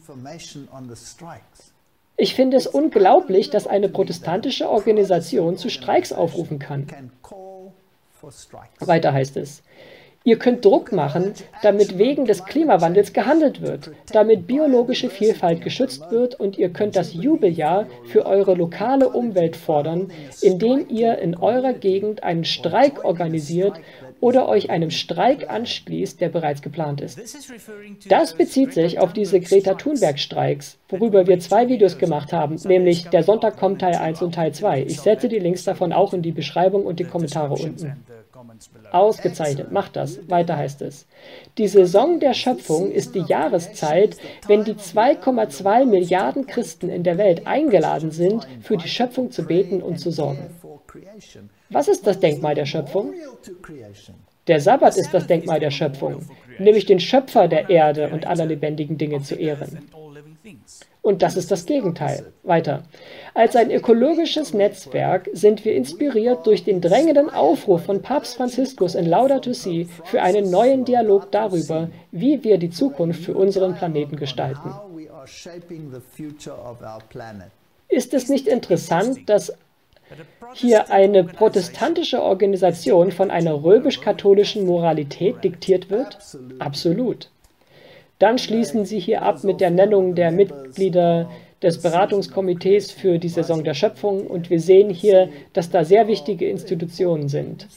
Ich finde es unglaublich, dass eine protestantische Organisation zu Streiks aufrufen kann. Weiter heißt es. Ihr könnt Druck machen, damit wegen des Klimawandels gehandelt wird, damit biologische Vielfalt geschützt wird und ihr könnt das Jubeljahr für eure lokale Umwelt fordern, indem ihr in eurer Gegend einen Streik organisiert oder euch einem Streik anschließt, der bereits geplant ist. Das bezieht sich auf diese Greta Thunberg-Streiks, worüber wir 2 Videos gemacht haben, nämlich der Sonntag kommt Teil 1 und Teil 2. Ich setze die Links davon auch in die Beschreibung und die Kommentare unten. Ausgezeichnet, macht das. Weiter heißt es. Die Saison der Schöpfung ist die Jahreszeit, wenn die 2,2 Milliarden Christen in der Welt eingeladen sind, für die Schöpfung zu beten und zu sorgen. Was ist das Denkmal der Schöpfung? Der Sabbat ist das Denkmal der Schöpfung, nämlich den Schöpfer der Erde und aller lebendigen Dinge zu ehren. Und das ist das Gegenteil. Weiter. Als ein ökologisches Netzwerk sind wir inspiriert durch den drängenden Aufruf von Papst Franziskus in Laudato Si für einen neuen Dialog darüber, wie wir die Zukunft für unseren Planeten gestalten. Ist es nicht interessant, dass hier eine protestantische Organisation von einer römisch-katholischen Moralität diktiert wird? Absolut. Dann schließen sie hier ab mit der Nennung der Mitglieder des Beratungskomitees für die Saison der Schöpfung und wir sehen hier, dass da sehr wichtige Institutionen sind.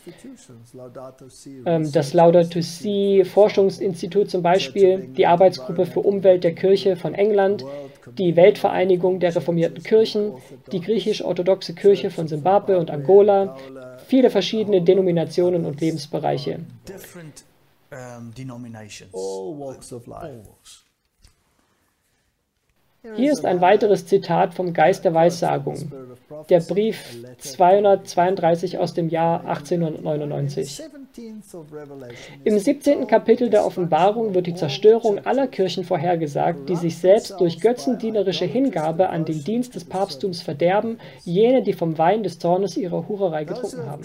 Das Laudato Si Forschungsinstitut zum Beispiel, die Arbeitsgruppe für Umwelt der Kirche von England, die Weltvereinigung der reformierten Kirchen, die griechisch-orthodoxe Kirche von Simbabwe und Angola, viele verschiedene Denominationen und Lebensbereiche. Different denominations. All walks of life. All walks. Hier ist ein weiteres Zitat vom Geist der Weissagung, der Brief 232 aus dem Jahr 1899. Im 17. Kapitel der Offenbarung wird die Zerstörung aller Kirchen vorhergesagt, die sich selbst durch götzendienerische Hingabe an den Dienst des Papsttums verderben, jene, die vom Wein des Zornes ihrer Hurerei getrunken haben.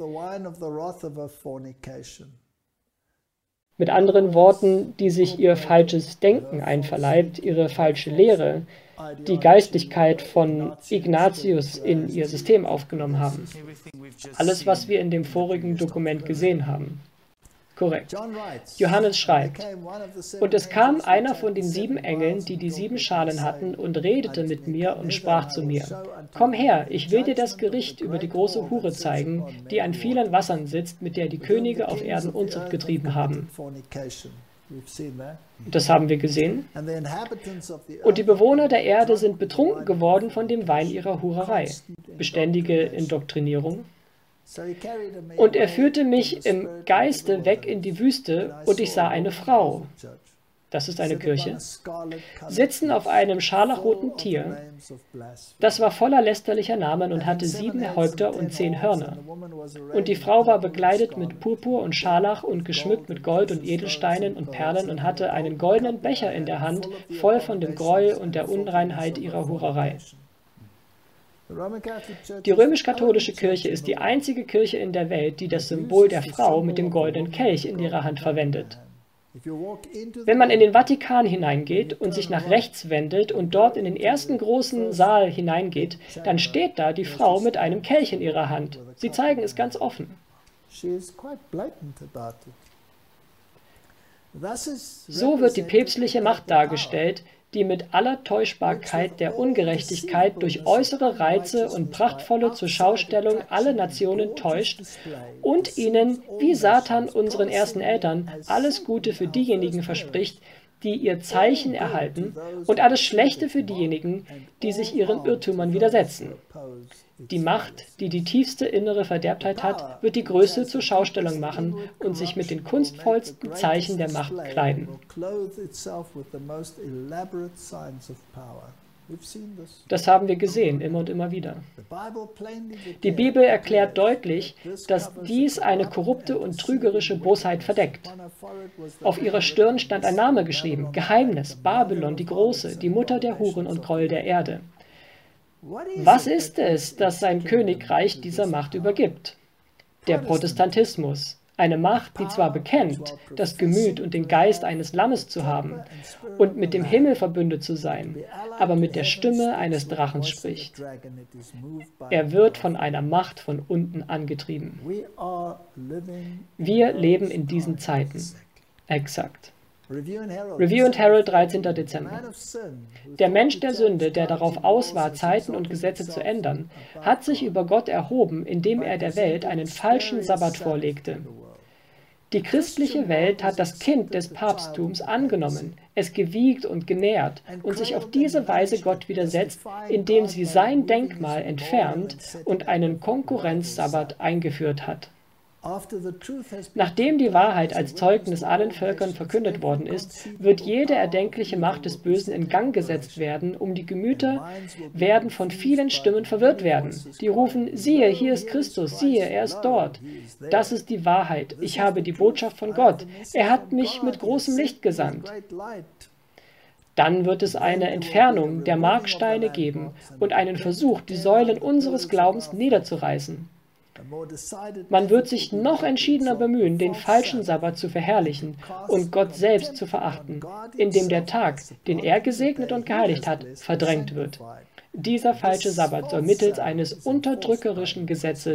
Mit anderen Worten, die sich ihr falsches Denken einverleibt, ihre falsche Lehre, die Geistlichkeit von Ignatius in ihr System aufgenommen haben. Alles, was wir in dem vorigen Dokument gesehen haben. Korrekt. Johannes schreibt, und es kam einer von den 7 Engeln, die die 7 Schalen hatten, und redete mit mir und sprach zu mir, komm her, ich will dir das Gericht über die große Hure zeigen, die an vielen Wassern sitzt, mit der die Könige auf Erden Unzucht getrieben haben. Das haben wir gesehen. Und die Bewohner der Erde sind betrunken geworden von dem Wein ihrer Hurerei. Beständige Indoktrinierung. Und er führte mich im Geiste weg in die Wüste, und ich sah eine Frau, das ist eine Kirche, sitzen auf einem scharlachroten Tier. Das war voller lästerlicher Namen und hatte 7 Häupter und 10 Hörner. Und die Frau war bekleidet mit Purpur und Scharlach und geschmückt mit Gold und Edelsteinen und Perlen und hatte einen goldenen Becher in der Hand, voll von dem Gräuel und der Unreinheit ihrer Hurerei. Die römisch-katholische Kirche ist die einzige Kirche in der Welt, die das Symbol der Frau mit dem goldenen Kelch in ihrer Hand verwendet. Wenn man in den Vatikan hineingeht und sich nach rechts wendet und dort in den ersten großen Saal hineingeht, dann steht da die Frau mit einem Kelch in ihrer Hand. Sie zeigen es ganz offen. So wird die päpstliche Macht dargestellt, die mit aller Täuschbarkeit der Ungerechtigkeit durch äußere Reize und prachtvolle Zurschaustellung alle Nationen täuscht und ihnen, wie Satan unseren ersten Eltern, alles Gute für diejenigen verspricht, die ihr Zeichen erhalten, und alles Schlechte für diejenigen, die sich ihren Irrtümern widersetzen. Die Macht, die die tiefste innere Verderbtheit hat, wird die größte Zurschaustellung machen und sich mit den kunstvollsten Zeichen der Macht kleiden. Das haben wir gesehen, immer und immer wieder. Die Bibel erklärt deutlich, dass dies eine korrupte und trügerische Bosheit verdeckt. Auf ihrer Stirn stand ein Name geschrieben, Geheimnis, Babylon die Große, die Mutter der Huren und Gräuel der Erde. Was ist es, das sein Königreich dieser Macht übergibt? Der Protestantismus. Eine Macht, die zwar bekennt, das Gemüt und den Geist eines Lammes zu haben und mit dem Himmel verbündet zu sein, aber mit der Stimme eines Drachens spricht. Er wird von einer Macht von unten angetrieben. Wir leben in diesen Zeiten. Exakt. Review and Herald, 13. Dezember. Der Mensch der Sünde, der darauf aus war, Zeiten und Gesetze zu ändern, hat sich über Gott erhoben, indem er der Welt einen falschen Sabbat vorlegte. Die christliche Welt hat das Kind des Papsttums angenommen, es gewiegt und genährt und sich auf diese Weise Gott widersetzt, indem sie sein Denkmal entfernt und einen Konkurrenz-Sabbat eingeführt hat. Nachdem die Wahrheit als Zeugnis allen Völkern verkündet worden ist, wird jede erdenkliche Macht des Bösen in Gang gesetzt werden, die Gemüter werden von vielen Stimmen verwirrt werden. Die rufen, siehe, hier ist Christus, siehe, er ist dort. Das ist die Wahrheit. Ich habe die Botschaft von Gott. Er hat mich mit großem Licht gesandt. Dann wird es eine Entfernung der Marksteine geben und einen Versuch, die Säulen unseres Glaubens niederzureißen. Man wird sich noch entschiedener bemühen, den falschen Sabbat zu verherrlichen und Gott selbst zu verachten, indem der Tag, den er gesegnet und geheiligt hat, verdrängt wird. Dieser falsche Sabbat soll mittels eines unterdrückerischen Gesetzes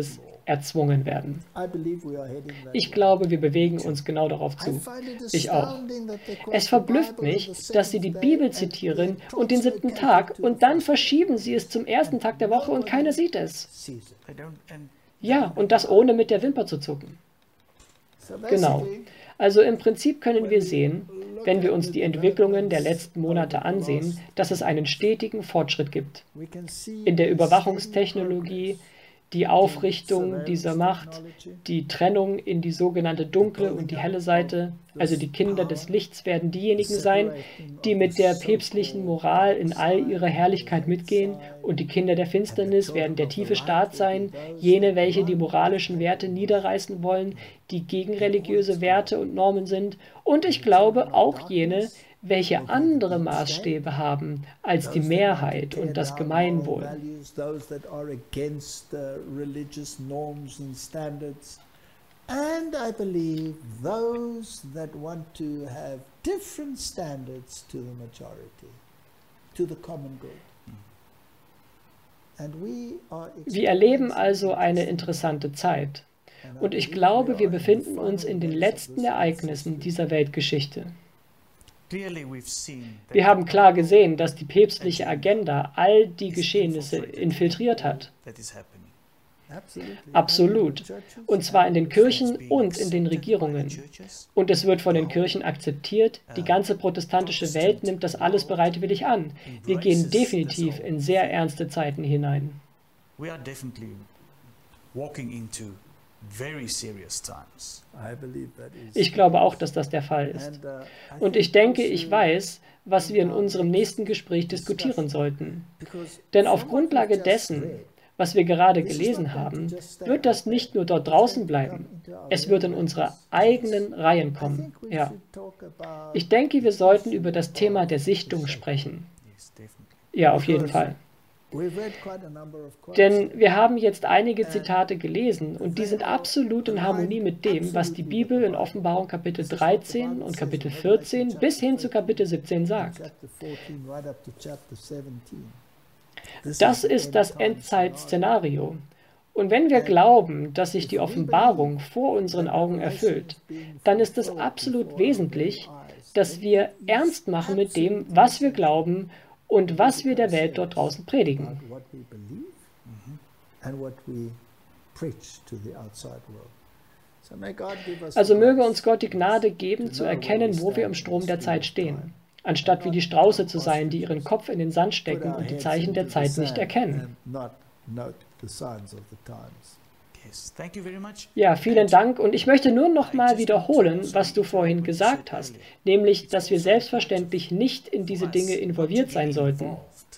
erzwungen werden. I believe we are heading that Ich way. glaube, wir bewegen uns genau darauf I zu. find it Ich auch. astounding that they quote Es the verblüfft Bible mich, as the dass sie die seventh Bibel day and zitieren then und den toss 7. the Tag calendar to und dann the first verschieben sie es zum ersten Tag der Woche und keiner sieht es. sees it. They don't, and Ja, und das ohne mit der Wimper zu zucken. So Genau. basically, Also im Prinzip können wir sehen, wenn wir uns die Entwicklungen der letzten Monate ansehen, dass es einen stetigen Fortschritt gibt. we can see In der a Überwachungstechnologie, die Aufrichtung dieser Macht, die Trennung in die sogenannte dunkle und die helle Seite, also die Kinder des Lichts werden diejenigen sein, die mit der päpstlichen Moral in all ihrer Herrlichkeit mitgehen, und die Kinder der Finsternis werden der tiefe Staat sein, jene, welche die moralischen Werte niederreißen wollen, die gegen religiöse Werte und Normen sind, und ich glaube auch jene, welche andere Maßstäbe haben als die Mehrheit und das Gemeinwohl. Those that are against religious norms and standards. And I believe those that want to have different standards to the majority, to the common good. And we are Wir erleben also eine interessante Zeit. Und ich glaube, wir befinden uns in den letzten Ereignissen dieser Weltgeschichte. clearly we've seen that Wir haben klar gesehen, dass die päpstliche Agenda all die Geschehnisse infiltriert hat. that is happening. Absolut. Und zwar in den Kirchen und in den Regierungen. Churches, Und es wird von den Kirchen akzeptiert. Die ganze protestantische Welt nimmt das alles bereitwillig an. Wir gehen definitiv in sehr ernste Zeiten hinein. we are definitely walking into very serious times. I believe that is. Ich glaube auch, dass das der Fall ist. And, I Und think ich denke, also ich weiß, was wir in unserem nächsten Gespräch diskutieren sollten. because Denn from auf what Grundlage we've just dessen, read, was wir gerade gelesen haben, wird das nicht nur dort draußen bleiben. Es wird in unsere eigenen Reihen I kommen. think we Ja. should talk about Ich denke, wir sollten über das Thema der Sichtung sprechen. Yes, definitely. Ja, auf jeden Fall. we've read quite a number of quotes. Denn wir haben jetzt einige Zitate gelesen und die sind absolut in Harmonie mit dem, was die Bibel in Offenbarung Kapitel 13 und Kapitel 14 bis hin zu Kapitel 17 sagt. Chapter 14 right up to chapter 17. Das ist das Endzeitszenario. Und wenn wir glauben, dass sich die Offenbarung vor unseren Augen erfüllt, dann ist es absolut wesentlich, dass wir ernst machen mit dem, was wir glauben und was wir der Welt dort draußen predigen. About what we believe and what we preach to the outside world. So may God give us Also the möge grace. uns Gott die Gnade geben, zu erkennen, wo wir im Strom der Zeit stehen, anstatt wie die Strauße zu sein, die ihren Kopf in den Sand Put stecken our und die heads Zeichen der into the Zeit nicht sand erkennen. and not note the signs of the times. Yes, thank you very much. Ja, vielen Dank. Und ich möchte nur noch mal wiederholen, was du vorhin gesagt hast, nämlich, dass wir selbstverständlich nicht in diese Dinge involviert sein sollten. Involved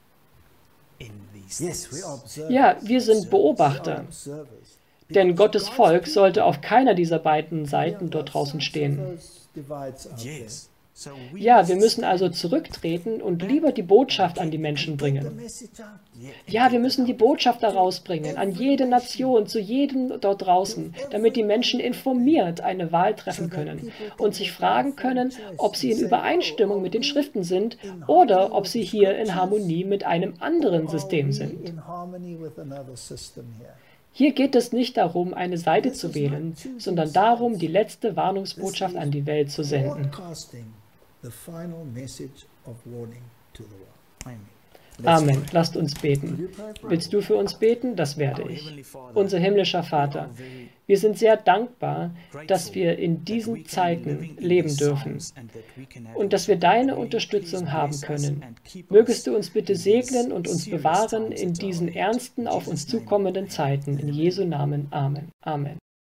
in these Yes, we things. are observers. Ja, wir sind We are Beobachter, observers. denn Gottes Volk sollte auf keiner dieser beiden Seiten dort draußen stehen. Those divides out there. Yes. So we Ja, wir müssen also zurücktreten und lieber die Botschaft an die Menschen The bringen. message out. Ja, wir müssen die Botschaft herausbringen, an jede Nation, zu jedem dort draußen, damit die Menschen informiert eine Wahl treffen können und sich fragen können, ob sie in Übereinstimmung mit den Schriften sind oder ob sie hier in Harmonie mit einem anderen System sind. In harmony with another system here. Hier geht es nicht darum, eine Seite zu wählen, sondern darum, die letzte Warnungsbotschaft an die Welt zu senden. Broadcasting the final message of warning to the world. Amen. Amen. Lasst uns beten. You pray for Willst du für uns beten? Das werde Our ich. Heavenly Father, Unser himmlischer Vater, wir sind sehr dankbar, dass wir in diesen Zeiten leben dürfen und dass wir deine Unterstützung haben können. Mögest du uns bitte segnen und uns bewahren in diesen ernsten, auf uns zukommenden Zeiten. In Jesu Namen. Amen. Amen.